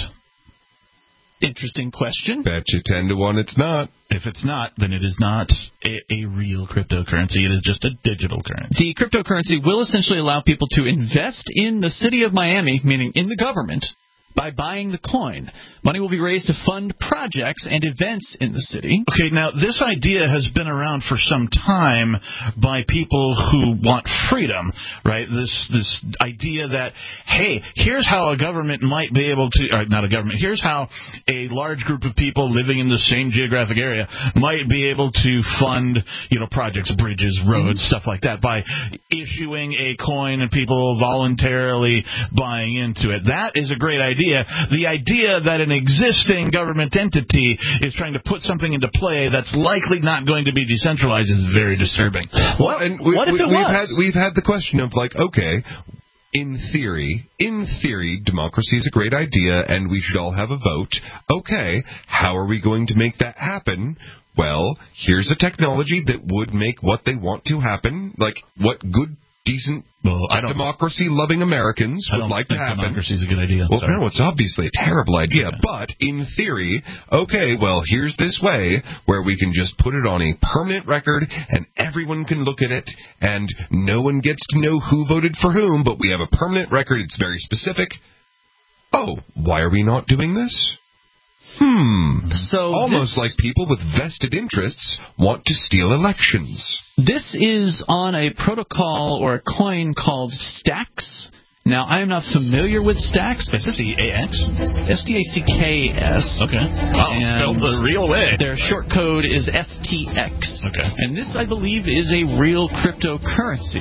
Speaker 3: Interesting question.
Speaker 5: Bet you ten to one it's not.
Speaker 4: If it's not, then it is not a, a real cryptocurrency. It is just a digital currency.
Speaker 3: The cryptocurrency will essentially allow people to invest in the city of Miami, meaning in the government, by buying the coin. Money will be raised to fund projects and events in the city.
Speaker 4: Okay, now this idea has been around for some time by people who want freedom, right? This this idea that, hey, here's how a government might be able to, or not a government, here's how a large group of people living in the same geographic area might be able to fund, you know, projects, bridges, roads, mm-hmm. stuff like that, by issuing a coin and people voluntarily buying into it. That is a great idea. The idea that an existing government entity is trying to put something into play that's likely not going to be decentralized is very disturbing.
Speaker 5: Well, and we,
Speaker 3: what if
Speaker 5: we,
Speaker 3: it
Speaker 5: we've
Speaker 3: was?
Speaker 5: Had, we've had the question of, like, okay, in theory, in theory, democracy is a great idea and we should all have a vote. Okay, how are we going to make that happen? Well, here's a technology that would make what they want to happen, like what good, decent,
Speaker 4: well, I don't,
Speaker 5: democracy-loving Americans would like to happen.
Speaker 4: Democracy is a good idea.
Speaker 5: Well,
Speaker 4: Sorry.
Speaker 5: no, it's obviously a terrible idea. Yeah. But in theory, okay, well, here's this way where we can just put it on a permanent record and everyone can look at it and no one gets to know who voted for whom, but we have a permanent record. It's very specific. Oh, why are we not doing this? Hmm.
Speaker 3: So
Speaker 5: almost
Speaker 3: this,
Speaker 5: like people with vested interests want to steal elections.
Speaker 3: This is on a protocol or a coin called Stacks. Now, I am not familiar with Stacks.
Speaker 4: S T A X?
Speaker 3: S T A C K S.
Speaker 4: Okay. Wow, spelled the real way.
Speaker 3: Their short code is S T X.
Speaker 4: Okay.
Speaker 3: And this, I believe, is a real cryptocurrency.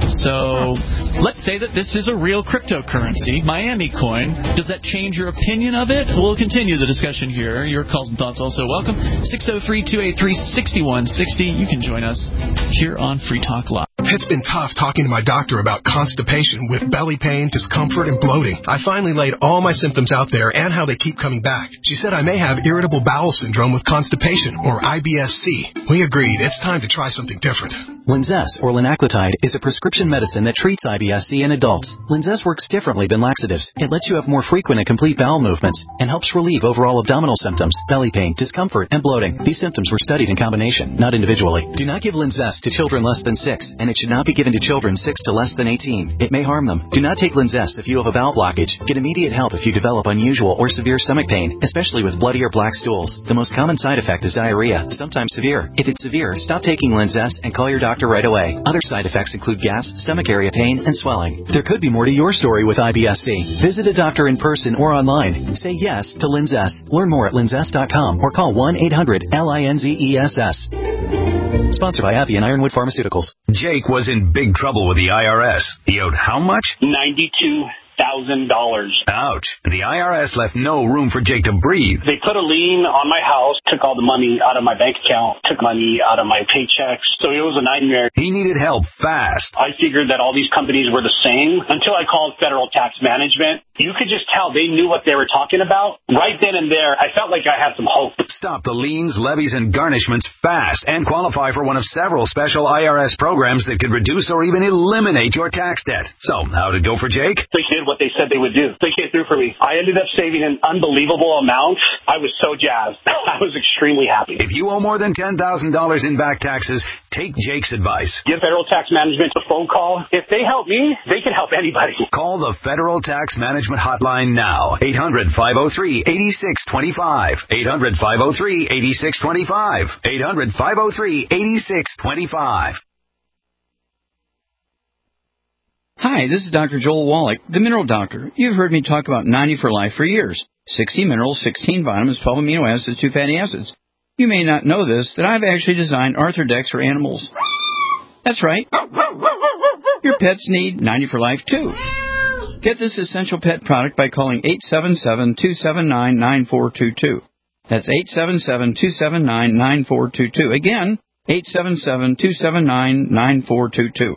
Speaker 3: So, let's say that this is a real cryptocurrency, Miami coin. Does that change your opinion of it? We'll continue the discussion here. Your calls and thoughts also welcome. six oh three, two eight three, six one six oh. You can join us here on Free Talk Live.
Speaker 19: It's been tough talking to my doctor about constipation with belly pain, discomfort, and bloating. I finally laid all my symptoms out there and how they keep coming back. She said I may have irritable bowel syndrome with constipation, or I B S C. We agreed it's time to try something different.
Speaker 20: Linzess, or linaclotide, is a prescription medicine that treats I B S C in adults. Linzess works differently than laxatives. It lets you have more frequent and complete bowel movements and helps relieve overall abdominal symptoms, belly pain, discomfort, and bloating. These symptoms were studied in combination, not individually. Do not give Linzess to children less than six, and it should not be given to children six to less than eighteen. It may harm them. Do not take Linzess if you have a bowel blockage. Get immediate help if you develop unusual or severe stomach pain, especially with bloody or black stools. The most common side effect is diarrhea, sometimes severe. If it's severe, stop taking Linzess and call your doctor right away. Other side effects include gas, stomach area pain, and swelling. There could be more to your story with I B S C. Visit a doctor in person or online. Say yes to Linzess. Learn more at linzess dot com or call one eight hundred L I N Z E S S. Sponsored by Appy and Ironwood Pharmaceuticals.
Speaker 21: Jake was in big trouble with the I R S. He owed how much?
Speaker 22: ninety-two thousand dollars.
Speaker 21: Ouch. The I R S left no room for Jake to breathe.
Speaker 22: They put a lien on my house, took all the money out of my bank account, took money out of my paychecks. So it was a nightmare.
Speaker 21: He needed help fast.
Speaker 22: I figured that all these companies were the same until I called Federal Tax Management. You could just tell they knew what they were talking about. Right then and there, I felt like I had some hope.
Speaker 21: Stop the liens, levies, and garnishments fast and qualify for one of several special I R S programs that could reduce or even eliminate your tax debt. So, how'd it go for Jake?
Speaker 22: They did what they said they would do. They came through for me. I ended up saving an unbelievable amount. I was so jazzed. I was extremely happy.
Speaker 21: If you owe more than ten thousand dollars in back taxes, take Jake's advice.
Speaker 22: Give Federal Tax Management a phone call. If they help me, they can help anybody.
Speaker 21: Call the Federal Tax Management Hotline now. eight hundred, five oh three, eight six two five. eight hundred, five oh three, eight six two five. eight hundred, five oh three, eight six two five.
Speaker 1: Hi, this is Doctor Joel Wallach, the Mineral Doctor. You've heard me talk about ninety for Life for years. sixty minerals, sixteen vitamins, twelve amino acids, two fatty acids. You may not know this, that I've actually designed Arthrodex for animals. That's right. Your pets need ninety for Life, too. Get this essential pet product by calling eight seven seven, two seven nine, nine four two two. That's eight seven seven, two seven nine, nine four two two. Again, eight seven seven, two seven nine, nine four two two.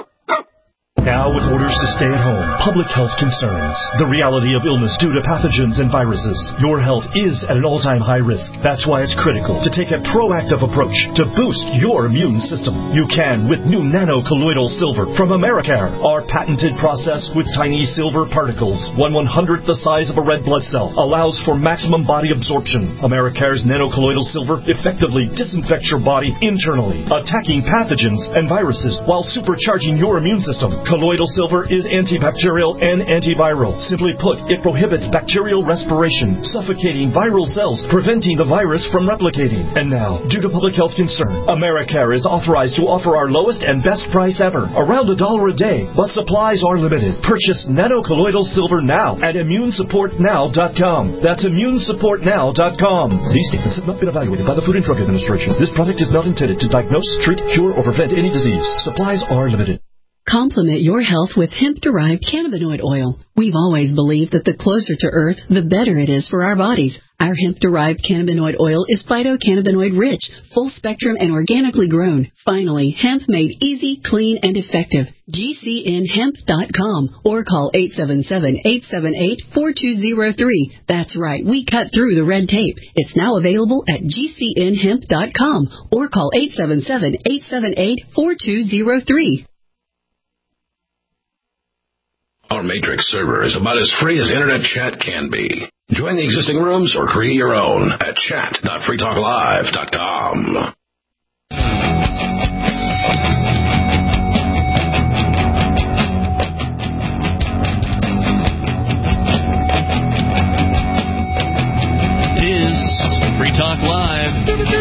Speaker 2: Now, with orders to stay at home, public health concerns, the reality of illness due to pathogens and viruses, your health is at an all-time high risk. That's why it's critical to take a proactive approach to boost your immune system. You can with new nano-colloidal silver from Americare. Our patented process with tiny silver particles, one one-hundredth the size of a red blood cell, allows for maximum body absorption. Americare's nano-colloidal silver effectively disinfects your body internally, attacking pathogens and viruses while supercharging your immune system. Colloidal silver is antibacterial and antiviral. Simply put, it prohibits bacterial respiration, suffocating viral cells, preventing the virus from replicating. And now, due to public health concern, Americare is authorized to offer our lowest and best price ever, around a dollar a day, but supplies are limited. Purchase nano-colloidal silver now at immune support now dot com. That's immune support now dot com. These statements have not been evaluated by the Food and Drug Administration. This product is not intended to diagnose, treat, cure, or prevent any disease. Supplies are limited.
Speaker 9: Complement your health with hemp-derived cannabinoid oil. We've always believed that the closer to Earth, the better it is for our bodies. Our hemp-derived cannabinoid oil is phytocannabinoid-rich, full-spectrum, and organically grown. Finally, hemp made easy, clean, and effective. G C N hemp dot com or call eight seven seven, eight seven eight, four two zero three. That's right, we cut through the red tape. It's now available at G C N hemp dot com or call eight seven seven, eight seven eight, four two zero three.
Speaker 11: Our Matrix server is about as free as internet chat can be. Join the existing rooms or create your own at chat dot free talk live dot com.
Speaker 3: It is Free Talk Live.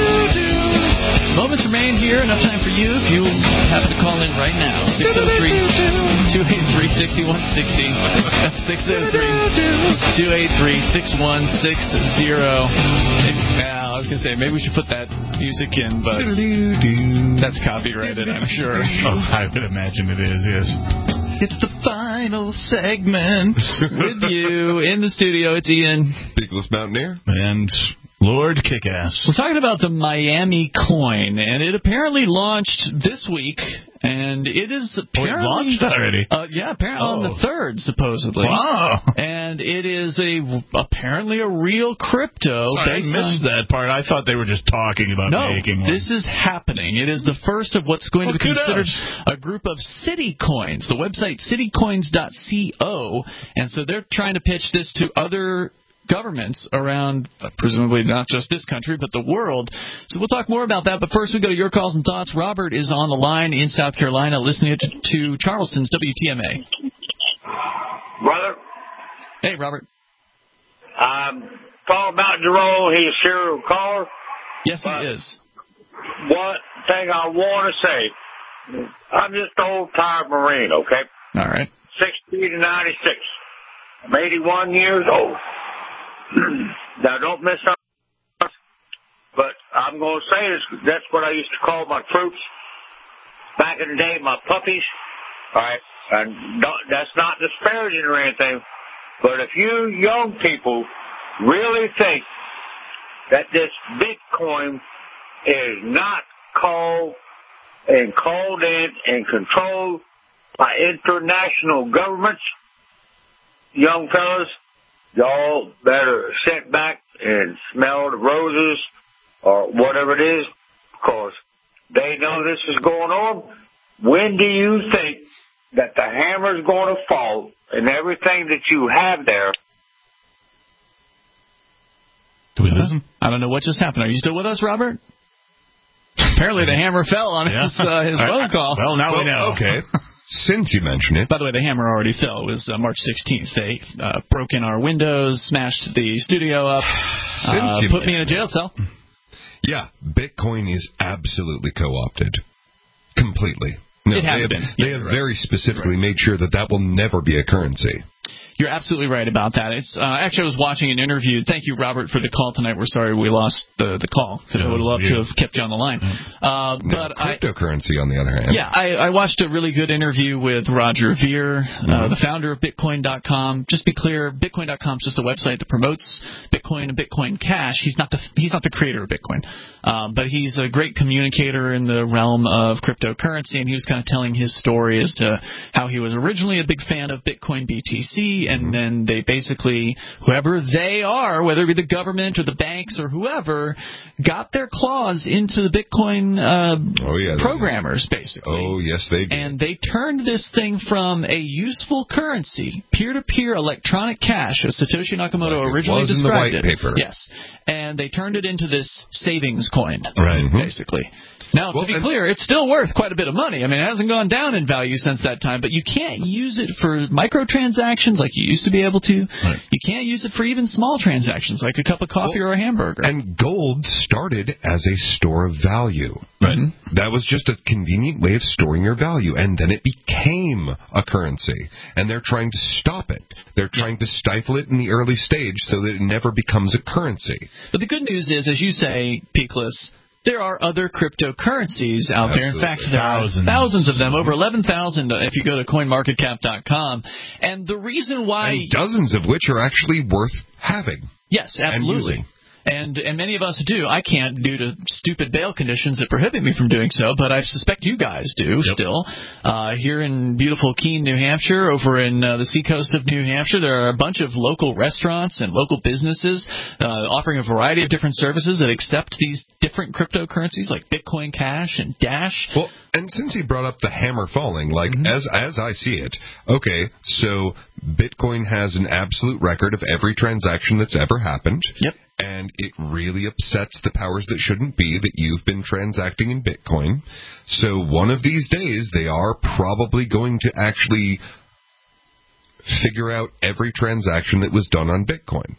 Speaker 3: Moments remain here. Enough time for you if you happen to call in right now. six oh three, two eight three, six one six oh. That's six oh three, two eight three, six one six oh. Now, I was going to say, maybe we should put that music in, but that's copyrighted, I'm sure.
Speaker 4: Oh, I would imagine it is, yes. It's the final segment.
Speaker 3: With you in the studio, it's Ian.
Speaker 5: Bigless Mountaineer.
Speaker 4: And Lord Kickass.
Speaker 3: We're talking about the Miami coin, and it apparently launched this week, and it is apparently...
Speaker 4: Oh, it launched already?
Speaker 3: Uh, yeah, apparently
Speaker 4: oh.
Speaker 3: on the third, supposedly.
Speaker 4: Wow.
Speaker 3: And it is a apparently a real crypto.
Speaker 4: Sorry, I missed on... that part. I thought they were just talking about
Speaker 3: no,
Speaker 4: making one.
Speaker 3: This is happening. It is the first of what's going
Speaker 4: well,
Speaker 3: to be considered a group of city coins. The website city coins dot co, and so they're trying to pitch this to other governments around, uh, presumably not just this country, but the world. So we'll talk more about that. But first, we go to your calls and thoughts. Robert is on the line in South Carolina, listening to, to Charleston's W T M A.
Speaker 23: Brother.
Speaker 3: Hey, Robert.
Speaker 23: Um, talk about Jerome. He's a serial caller.
Speaker 3: Yes, he is.
Speaker 23: One thing I want to say, I'm just an old-time Marine, okay?
Speaker 3: All right.
Speaker 23: sixty to ninety-six. I'm eighty-one years old. Now, don't miss out, but I'm going to say this. That's what I used to call my troops back in the day, my puppies. All right, and don't, that's not disparaging or anything, but if you young people really think that this Bitcoin is not called and called in and controlled by international governments, young fellas, y'all better sit back and smell the roses or whatever it is, because they know this is going on. When do you think that the hammer's going to fall and everything that you have there?
Speaker 3: Do we listen? I don't know what just happened. Are you still with us, Robert? apparently the hammer fell on
Speaker 4: Yeah.
Speaker 3: his, uh, his
Speaker 4: I-
Speaker 3: phone
Speaker 4: I-
Speaker 3: call.
Speaker 4: well, now we know.
Speaker 5: Okay. Since you mention it.
Speaker 3: By the way, the hammer already fell. It was uh, March sixteenth. They uh, broke in our windows, smashed the studio up,
Speaker 5: Since
Speaker 3: uh,
Speaker 5: you
Speaker 3: put me in a jail cell.
Speaker 5: Yeah, Bitcoin is absolutely co-opted. Completely. No,
Speaker 3: It has
Speaker 5: they have,
Speaker 3: been.
Speaker 5: They
Speaker 3: Yeah,
Speaker 5: have
Speaker 3: right.
Speaker 5: very specifically made sure that that will never be a currency.
Speaker 3: You're absolutely right about that. It's uh, actually I was watching an interview. Thank you, Robert, for the call tonight. We're sorry we lost the the call because I would have loved to have kept you on the line. Uh,
Speaker 5: No,
Speaker 3: but I,
Speaker 5: cryptocurrency, on the other hand.
Speaker 3: yeah, I, I watched a really good interview with Roger Ver,
Speaker 5: Mm-hmm.
Speaker 3: uh, the founder of Bitcoin dot com. Just be clear, Bitcoin dot com is just a website that promotes Bitcoin and Bitcoin Cash. He's not the he's not the creator of Bitcoin, um, but he's a great communicator in the realm of cryptocurrency, and he was kind of telling his story as to how he was originally a big fan of Bitcoin B T C, and
Speaker 5: Mm-hmm.
Speaker 3: then they basically, whoever they are, whether it be the government or the banks or whoever, got their claws into the Bitcoin uh,
Speaker 5: oh, yeah,
Speaker 3: programmers, basically.
Speaker 5: Oh, yes, they do.
Speaker 3: And they turned this thing from a useful currency, peer-to-peer electronic cash, as Satoshi Nakamoto
Speaker 5: Like it
Speaker 3: originally
Speaker 5: was in the
Speaker 3: described
Speaker 5: white
Speaker 3: it.
Speaker 5: paper.
Speaker 3: Yes. And they turned it into this savings coin,
Speaker 4: Right.
Speaker 3: basically. Now,
Speaker 5: Well,
Speaker 3: to be
Speaker 5: and-
Speaker 3: clear, it's still worth quite a bit of money. I mean, it hasn't gone down in value since that time, but you can't use it for microtransactions like you used to be able to.
Speaker 4: Right.
Speaker 3: You can't use it for even small transactions like a cup of coffee
Speaker 5: Well,
Speaker 3: or a hamburger.
Speaker 5: And gold started as a store of value.
Speaker 4: Right.
Speaker 5: That was just a convenient way of storing your value, and then it became a currency. And they're trying to stop it. They're trying to stifle it in the early stage so that it never becomes a currency.
Speaker 3: But the good news is, as you say, Peakless, there are other cryptocurrencies out there. In fact, there
Speaker 4: Thousands.
Speaker 3: are thousands of them, over eleven thousand if you go to coin market cap dot com. And the reason why...
Speaker 5: And dozens of which are actually worth having.
Speaker 3: Yes,
Speaker 5: and
Speaker 3: absolutely.
Speaker 5: using.
Speaker 3: And and many of us do. I can't due to stupid bail conditions that prohibit me from doing so, but I suspect you guys do still. Uh, here in beautiful Keene, New Hampshire, over in uh, the seacoast of New Hampshire, there are a bunch of local restaurants and local businesses uh, offering a variety of different services that accept these different cryptocurrencies like Bitcoin Cash and Dash.
Speaker 5: Well, and since he brought up the hammer falling, like mm-hmm. as as I see it, okay, so Bitcoin has an absolute record of every transaction that's ever happened.
Speaker 3: Yep.
Speaker 5: And it really upsets the powers that shouldn't be that you've been transacting in Bitcoin. So one of these days, they are probably going to actually figure out every transaction that was done on Bitcoin.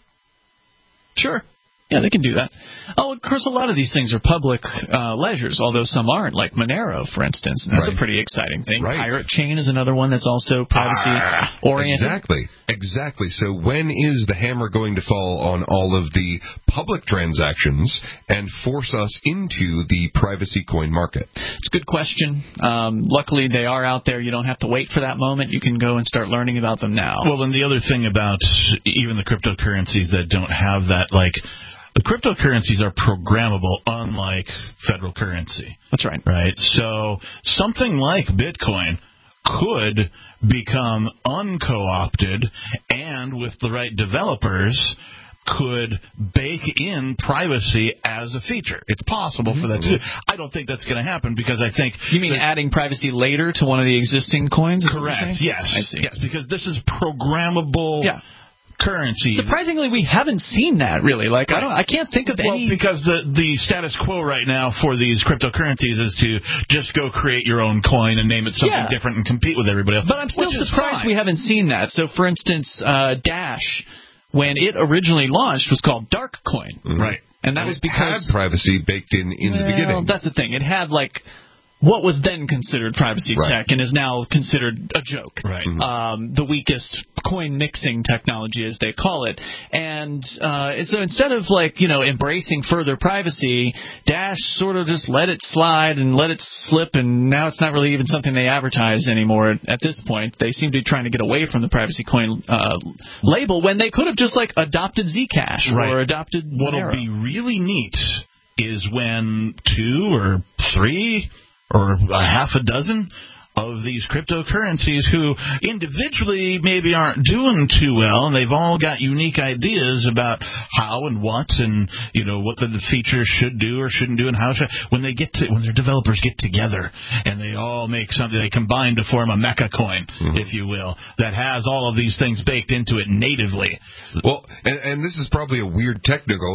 Speaker 3: Sure. Yeah, they can do that. Oh, of course, a lot of these things are public uh, ledgers, although some aren't, like Monero, for instance. And that's
Speaker 5: Right.
Speaker 3: a pretty exciting thing.
Speaker 5: Right.
Speaker 3: Pirate Chain is another one that's also privacy-oriented.
Speaker 5: Exactly. Exactly. So when is the hammer going to fall on all of the public transactions and force us into the privacy coin market?
Speaker 3: It's a good question. Um, luckily, they are out there. You don't have to wait for that moment. You can go and start learning about them now.
Speaker 4: Well, then the other thing about even the cryptocurrencies that don't have that, like, the cryptocurrencies are programmable, unlike federal currency.
Speaker 3: That's right.
Speaker 4: Right? So something like Bitcoin could become unco-opted and, with the right developers, could bake in privacy as a feature. It's possible for that to do. I don't think that's going to happen because I think...
Speaker 3: You mean adding privacy later to one of the existing coins?
Speaker 4: Correct. Yes.
Speaker 3: I see.
Speaker 4: Yes, because this is programmable...
Speaker 3: Yeah.
Speaker 4: currency.
Speaker 3: Surprisingly, we haven't seen that really. Like I don't, I can't think of
Speaker 4: well,
Speaker 3: any.
Speaker 4: Because the the status quo right now for these cryptocurrencies is to just go create your own coin and name it something
Speaker 3: Yeah.
Speaker 4: different and compete with everybody else.
Speaker 3: But I'm still
Speaker 4: which is
Speaker 3: surprised
Speaker 4: fine.
Speaker 3: we haven't seen that. So, for instance, uh, Dash, when it originally launched, was called Dark Coin,
Speaker 5: Mm-hmm.
Speaker 4: right?
Speaker 3: And that
Speaker 5: And
Speaker 3: was
Speaker 5: it
Speaker 3: because
Speaker 5: had privacy baked in in
Speaker 3: well,
Speaker 5: the beginning.
Speaker 3: That's the thing. It had like. What was then considered privacy
Speaker 5: Right.
Speaker 3: check and is now considered a joke.
Speaker 4: Right.
Speaker 3: Um, the weakest coin mixing technology, as they call it. And uh, so instead of, like, you know, embracing further privacy, Dash sort of just let it slide and let it slip, and now it's not really even something they advertise anymore at this point. They seem to be trying to get away from the privacy coin uh, label when they could have just, like, adopted Zcash
Speaker 4: Right.
Speaker 3: or adopted
Speaker 4: What'll
Speaker 3: Monero.
Speaker 4: be really neat is when two or three or a half a dozen of these cryptocurrencies who individually maybe aren't doing too well, and they've all got unique ideas about how and what and, you know, what the features should do or shouldn't do and how should, when they get to, when their developers get together and they all make something, they combine to form a mecha coin, mm-hmm. if you will, that has all of these things baked into it natively.
Speaker 5: Well, and, and this is probably a weird technical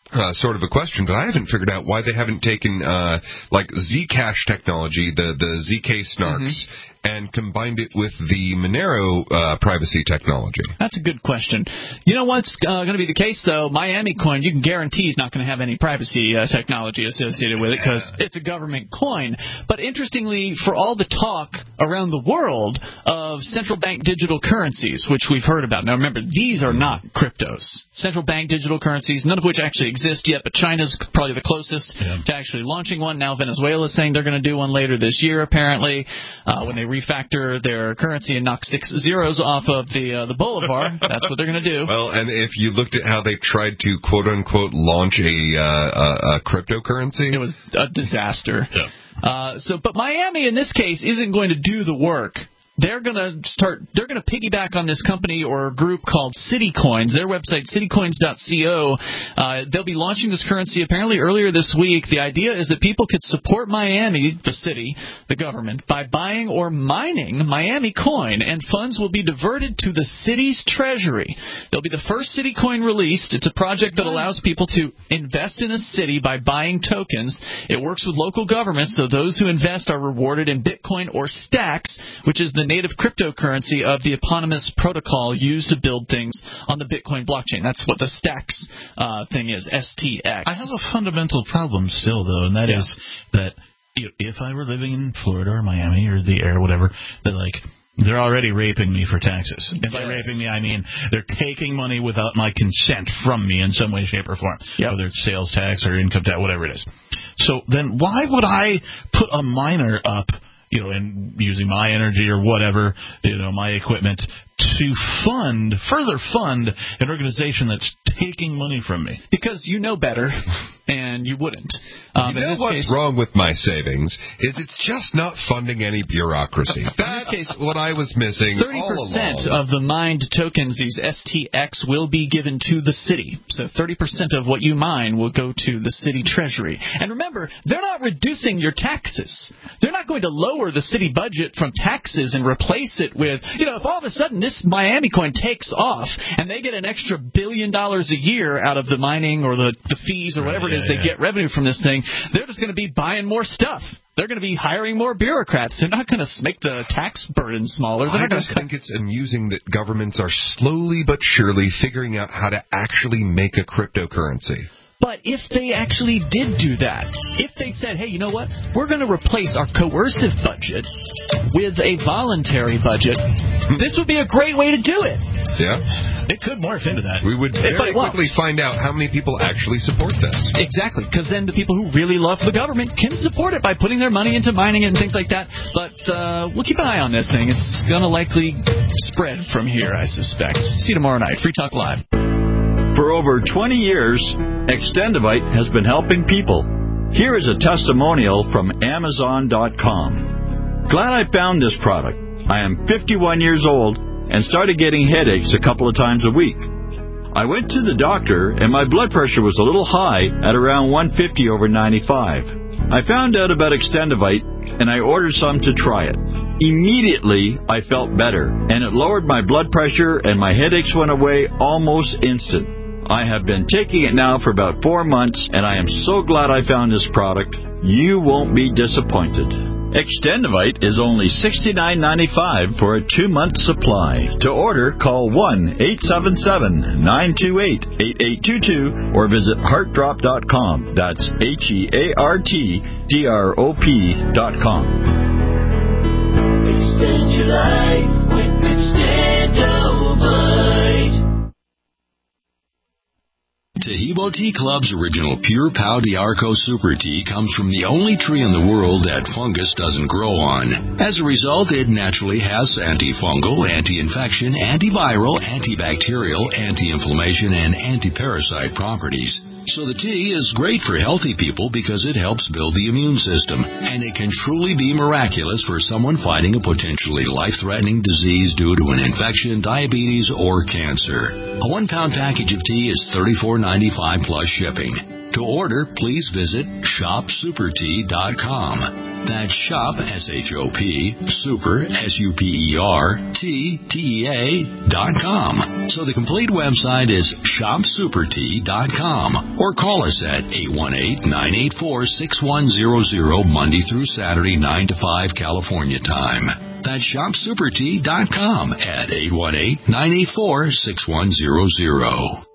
Speaker 5: Uh, sort of a question, but I haven't figured out why they haven't taken uh, like Zcash technology, the the Z K snarks, mm-hmm. and combined it with the Monero uh, privacy technology.
Speaker 3: That's a good question. You know what's uh, going to be the case, though? Miami coin, you can guarantee is not going to have any privacy uh, technology associated with it because it's a government coin. But interestingly, for all the talk around the world of central bank digital currencies, which we've heard about. Now, remember, these are not cryptos. Central bank digital currencies, none of which actually exist yet, but China's probably the closest yeah. to actually launching one. Now Venezuela's saying they're going to do one later this year, apparently, uh, when they refactor their currency and knock six zeros off of the uh, the bolivar. That's what they're going to do.
Speaker 5: Well, and if you looked at how they tried to quote-unquote launch a, uh, a, a cryptocurrency,
Speaker 3: it was a disaster.
Speaker 5: Yeah.
Speaker 3: Uh, so, but Miami in this case isn't going to do the work. They're going to start. They're going to piggyback on this company or group called CityCoins. Their website, citycoins dot co. Uh, they'll be launching this currency apparently earlier this week. The idea is that people could support Miami, the city, the government, by buying or mining Miami coin, and funds will be diverted to the city's treasury. They'll be the first CityCoin released. It's a project that allows people to invest in a city by buying tokens. It works with local governments, so those who invest are rewarded in Bitcoin or Stacks, which is the native cryptocurrency of the eponymous protocol used to build things on the Bitcoin blockchain. That's what the Stacks uh, thing is, S T X.
Speaker 4: I have a fundamental problem still, though, and that yeah. is that if I were living in Florida or Miami or the air or whatever, that like they're already raping me for taxes. And yes. by raping me, I mean they're taking money without my consent from me in some way, shape, or form, yep. whether it's sales tax or income tax, whatever it is. So then why would I put a miner up, you know, and using my energy or whatever, you know, my equipment to fund, further fund an organization that's taking money from me?
Speaker 3: Because you know better, and you wouldn't. Um,
Speaker 5: you know
Speaker 3: in this
Speaker 5: what's
Speaker 3: case,
Speaker 5: wrong with my savings is it's just not funding any bureaucracy. That's case, what I was missing
Speaker 3: thirty percent of the mined tokens, these S T X, will be given to the city. So thirty percent of what you mine will go to the city treasury. And remember, they're not reducing your taxes. They're not going to lower the city budget from taxes and replace it with, you know, if all of a sudden this Miami coin takes off and they get an extra billion dollars a year out of the mining or the, the fees or whatever right, yeah, it is they yeah. get revenue from this thing, they're just going to be buying more stuff. They're going to be hiring more bureaucrats. They're not going to make the tax burden smaller. They're
Speaker 5: I
Speaker 3: not
Speaker 5: just think it's amusing that governments are slowly but surely figuring out how to actually make a cryptocurrency.
Speaker 3: But if they actually did do that, if they said, hey, you know what, we're going to replace our coercive budget with a voluntary budget, this would be a great way to do it.
Speaker 5: Yeah.
Speaker 4: It could morph into that.
Speaker 5: We would very quickly find out how many people actually support this.
Speaker 3: Exactly, because then the people who really love the government can support it by putting their money into mining and things like that. But uh, we'll keep an eye on this thing. It's going to likely spread from here, I suspect. See you tomorrow night. Free Talk Live.
Speaker 7: For over twenty years, Extendivite has been helping people. Here is a testimonial from Amazon dot com. Glad I found this product. I am fifty-one years old and started getting headaches a couple of times a week. I went to the doctor and my blood pressure was a little high at around one fifty over ninety-five. I found out about Extendivite and I ordered some to try it. Immediately, I felt better, and it lowered my blood pressure and my headaches went away almost instant. I have been taking it now for about four months, and I am so glad I found this product. You won't be disappointed. Extendivite is only sixty-nine ninety-five for a two-month supply. To order, call one eight seven seven nine two eight eight eight two two or visit heart drop dot com. That's H E A R T D R O P dot com.
Speaker 8: Extend your life with Extendivite. Taheebo Tea Club's original Pure Pau d'Arco Super Tea comes from the only tree in the world that fungus doesn't grow on. As a result, it naturally has antifungal, anti-infection, antiviral, antibacterial, anti-inflammation, and anti-parasite properties. So the tea is great for healthy people because it helps build the immune system, and it can truly be miraculous for someone fighting a potentially life-threatening disease due to an infection, diabetes, or cancer. A one-pound package of tea is thirty-four ninety-five plus shipping. To order, please visit shop super tea dot com. That's shop, S H O P, super, S U P E R, T, T E A, dot com. So the complete website is shop super tea dot com, or call us at eight one eight, nine eight four, six one zero zero Monday through Saturday, nine to five California time. That's shop super tea dot com at eight one eight, nine eight four, six one zero zero.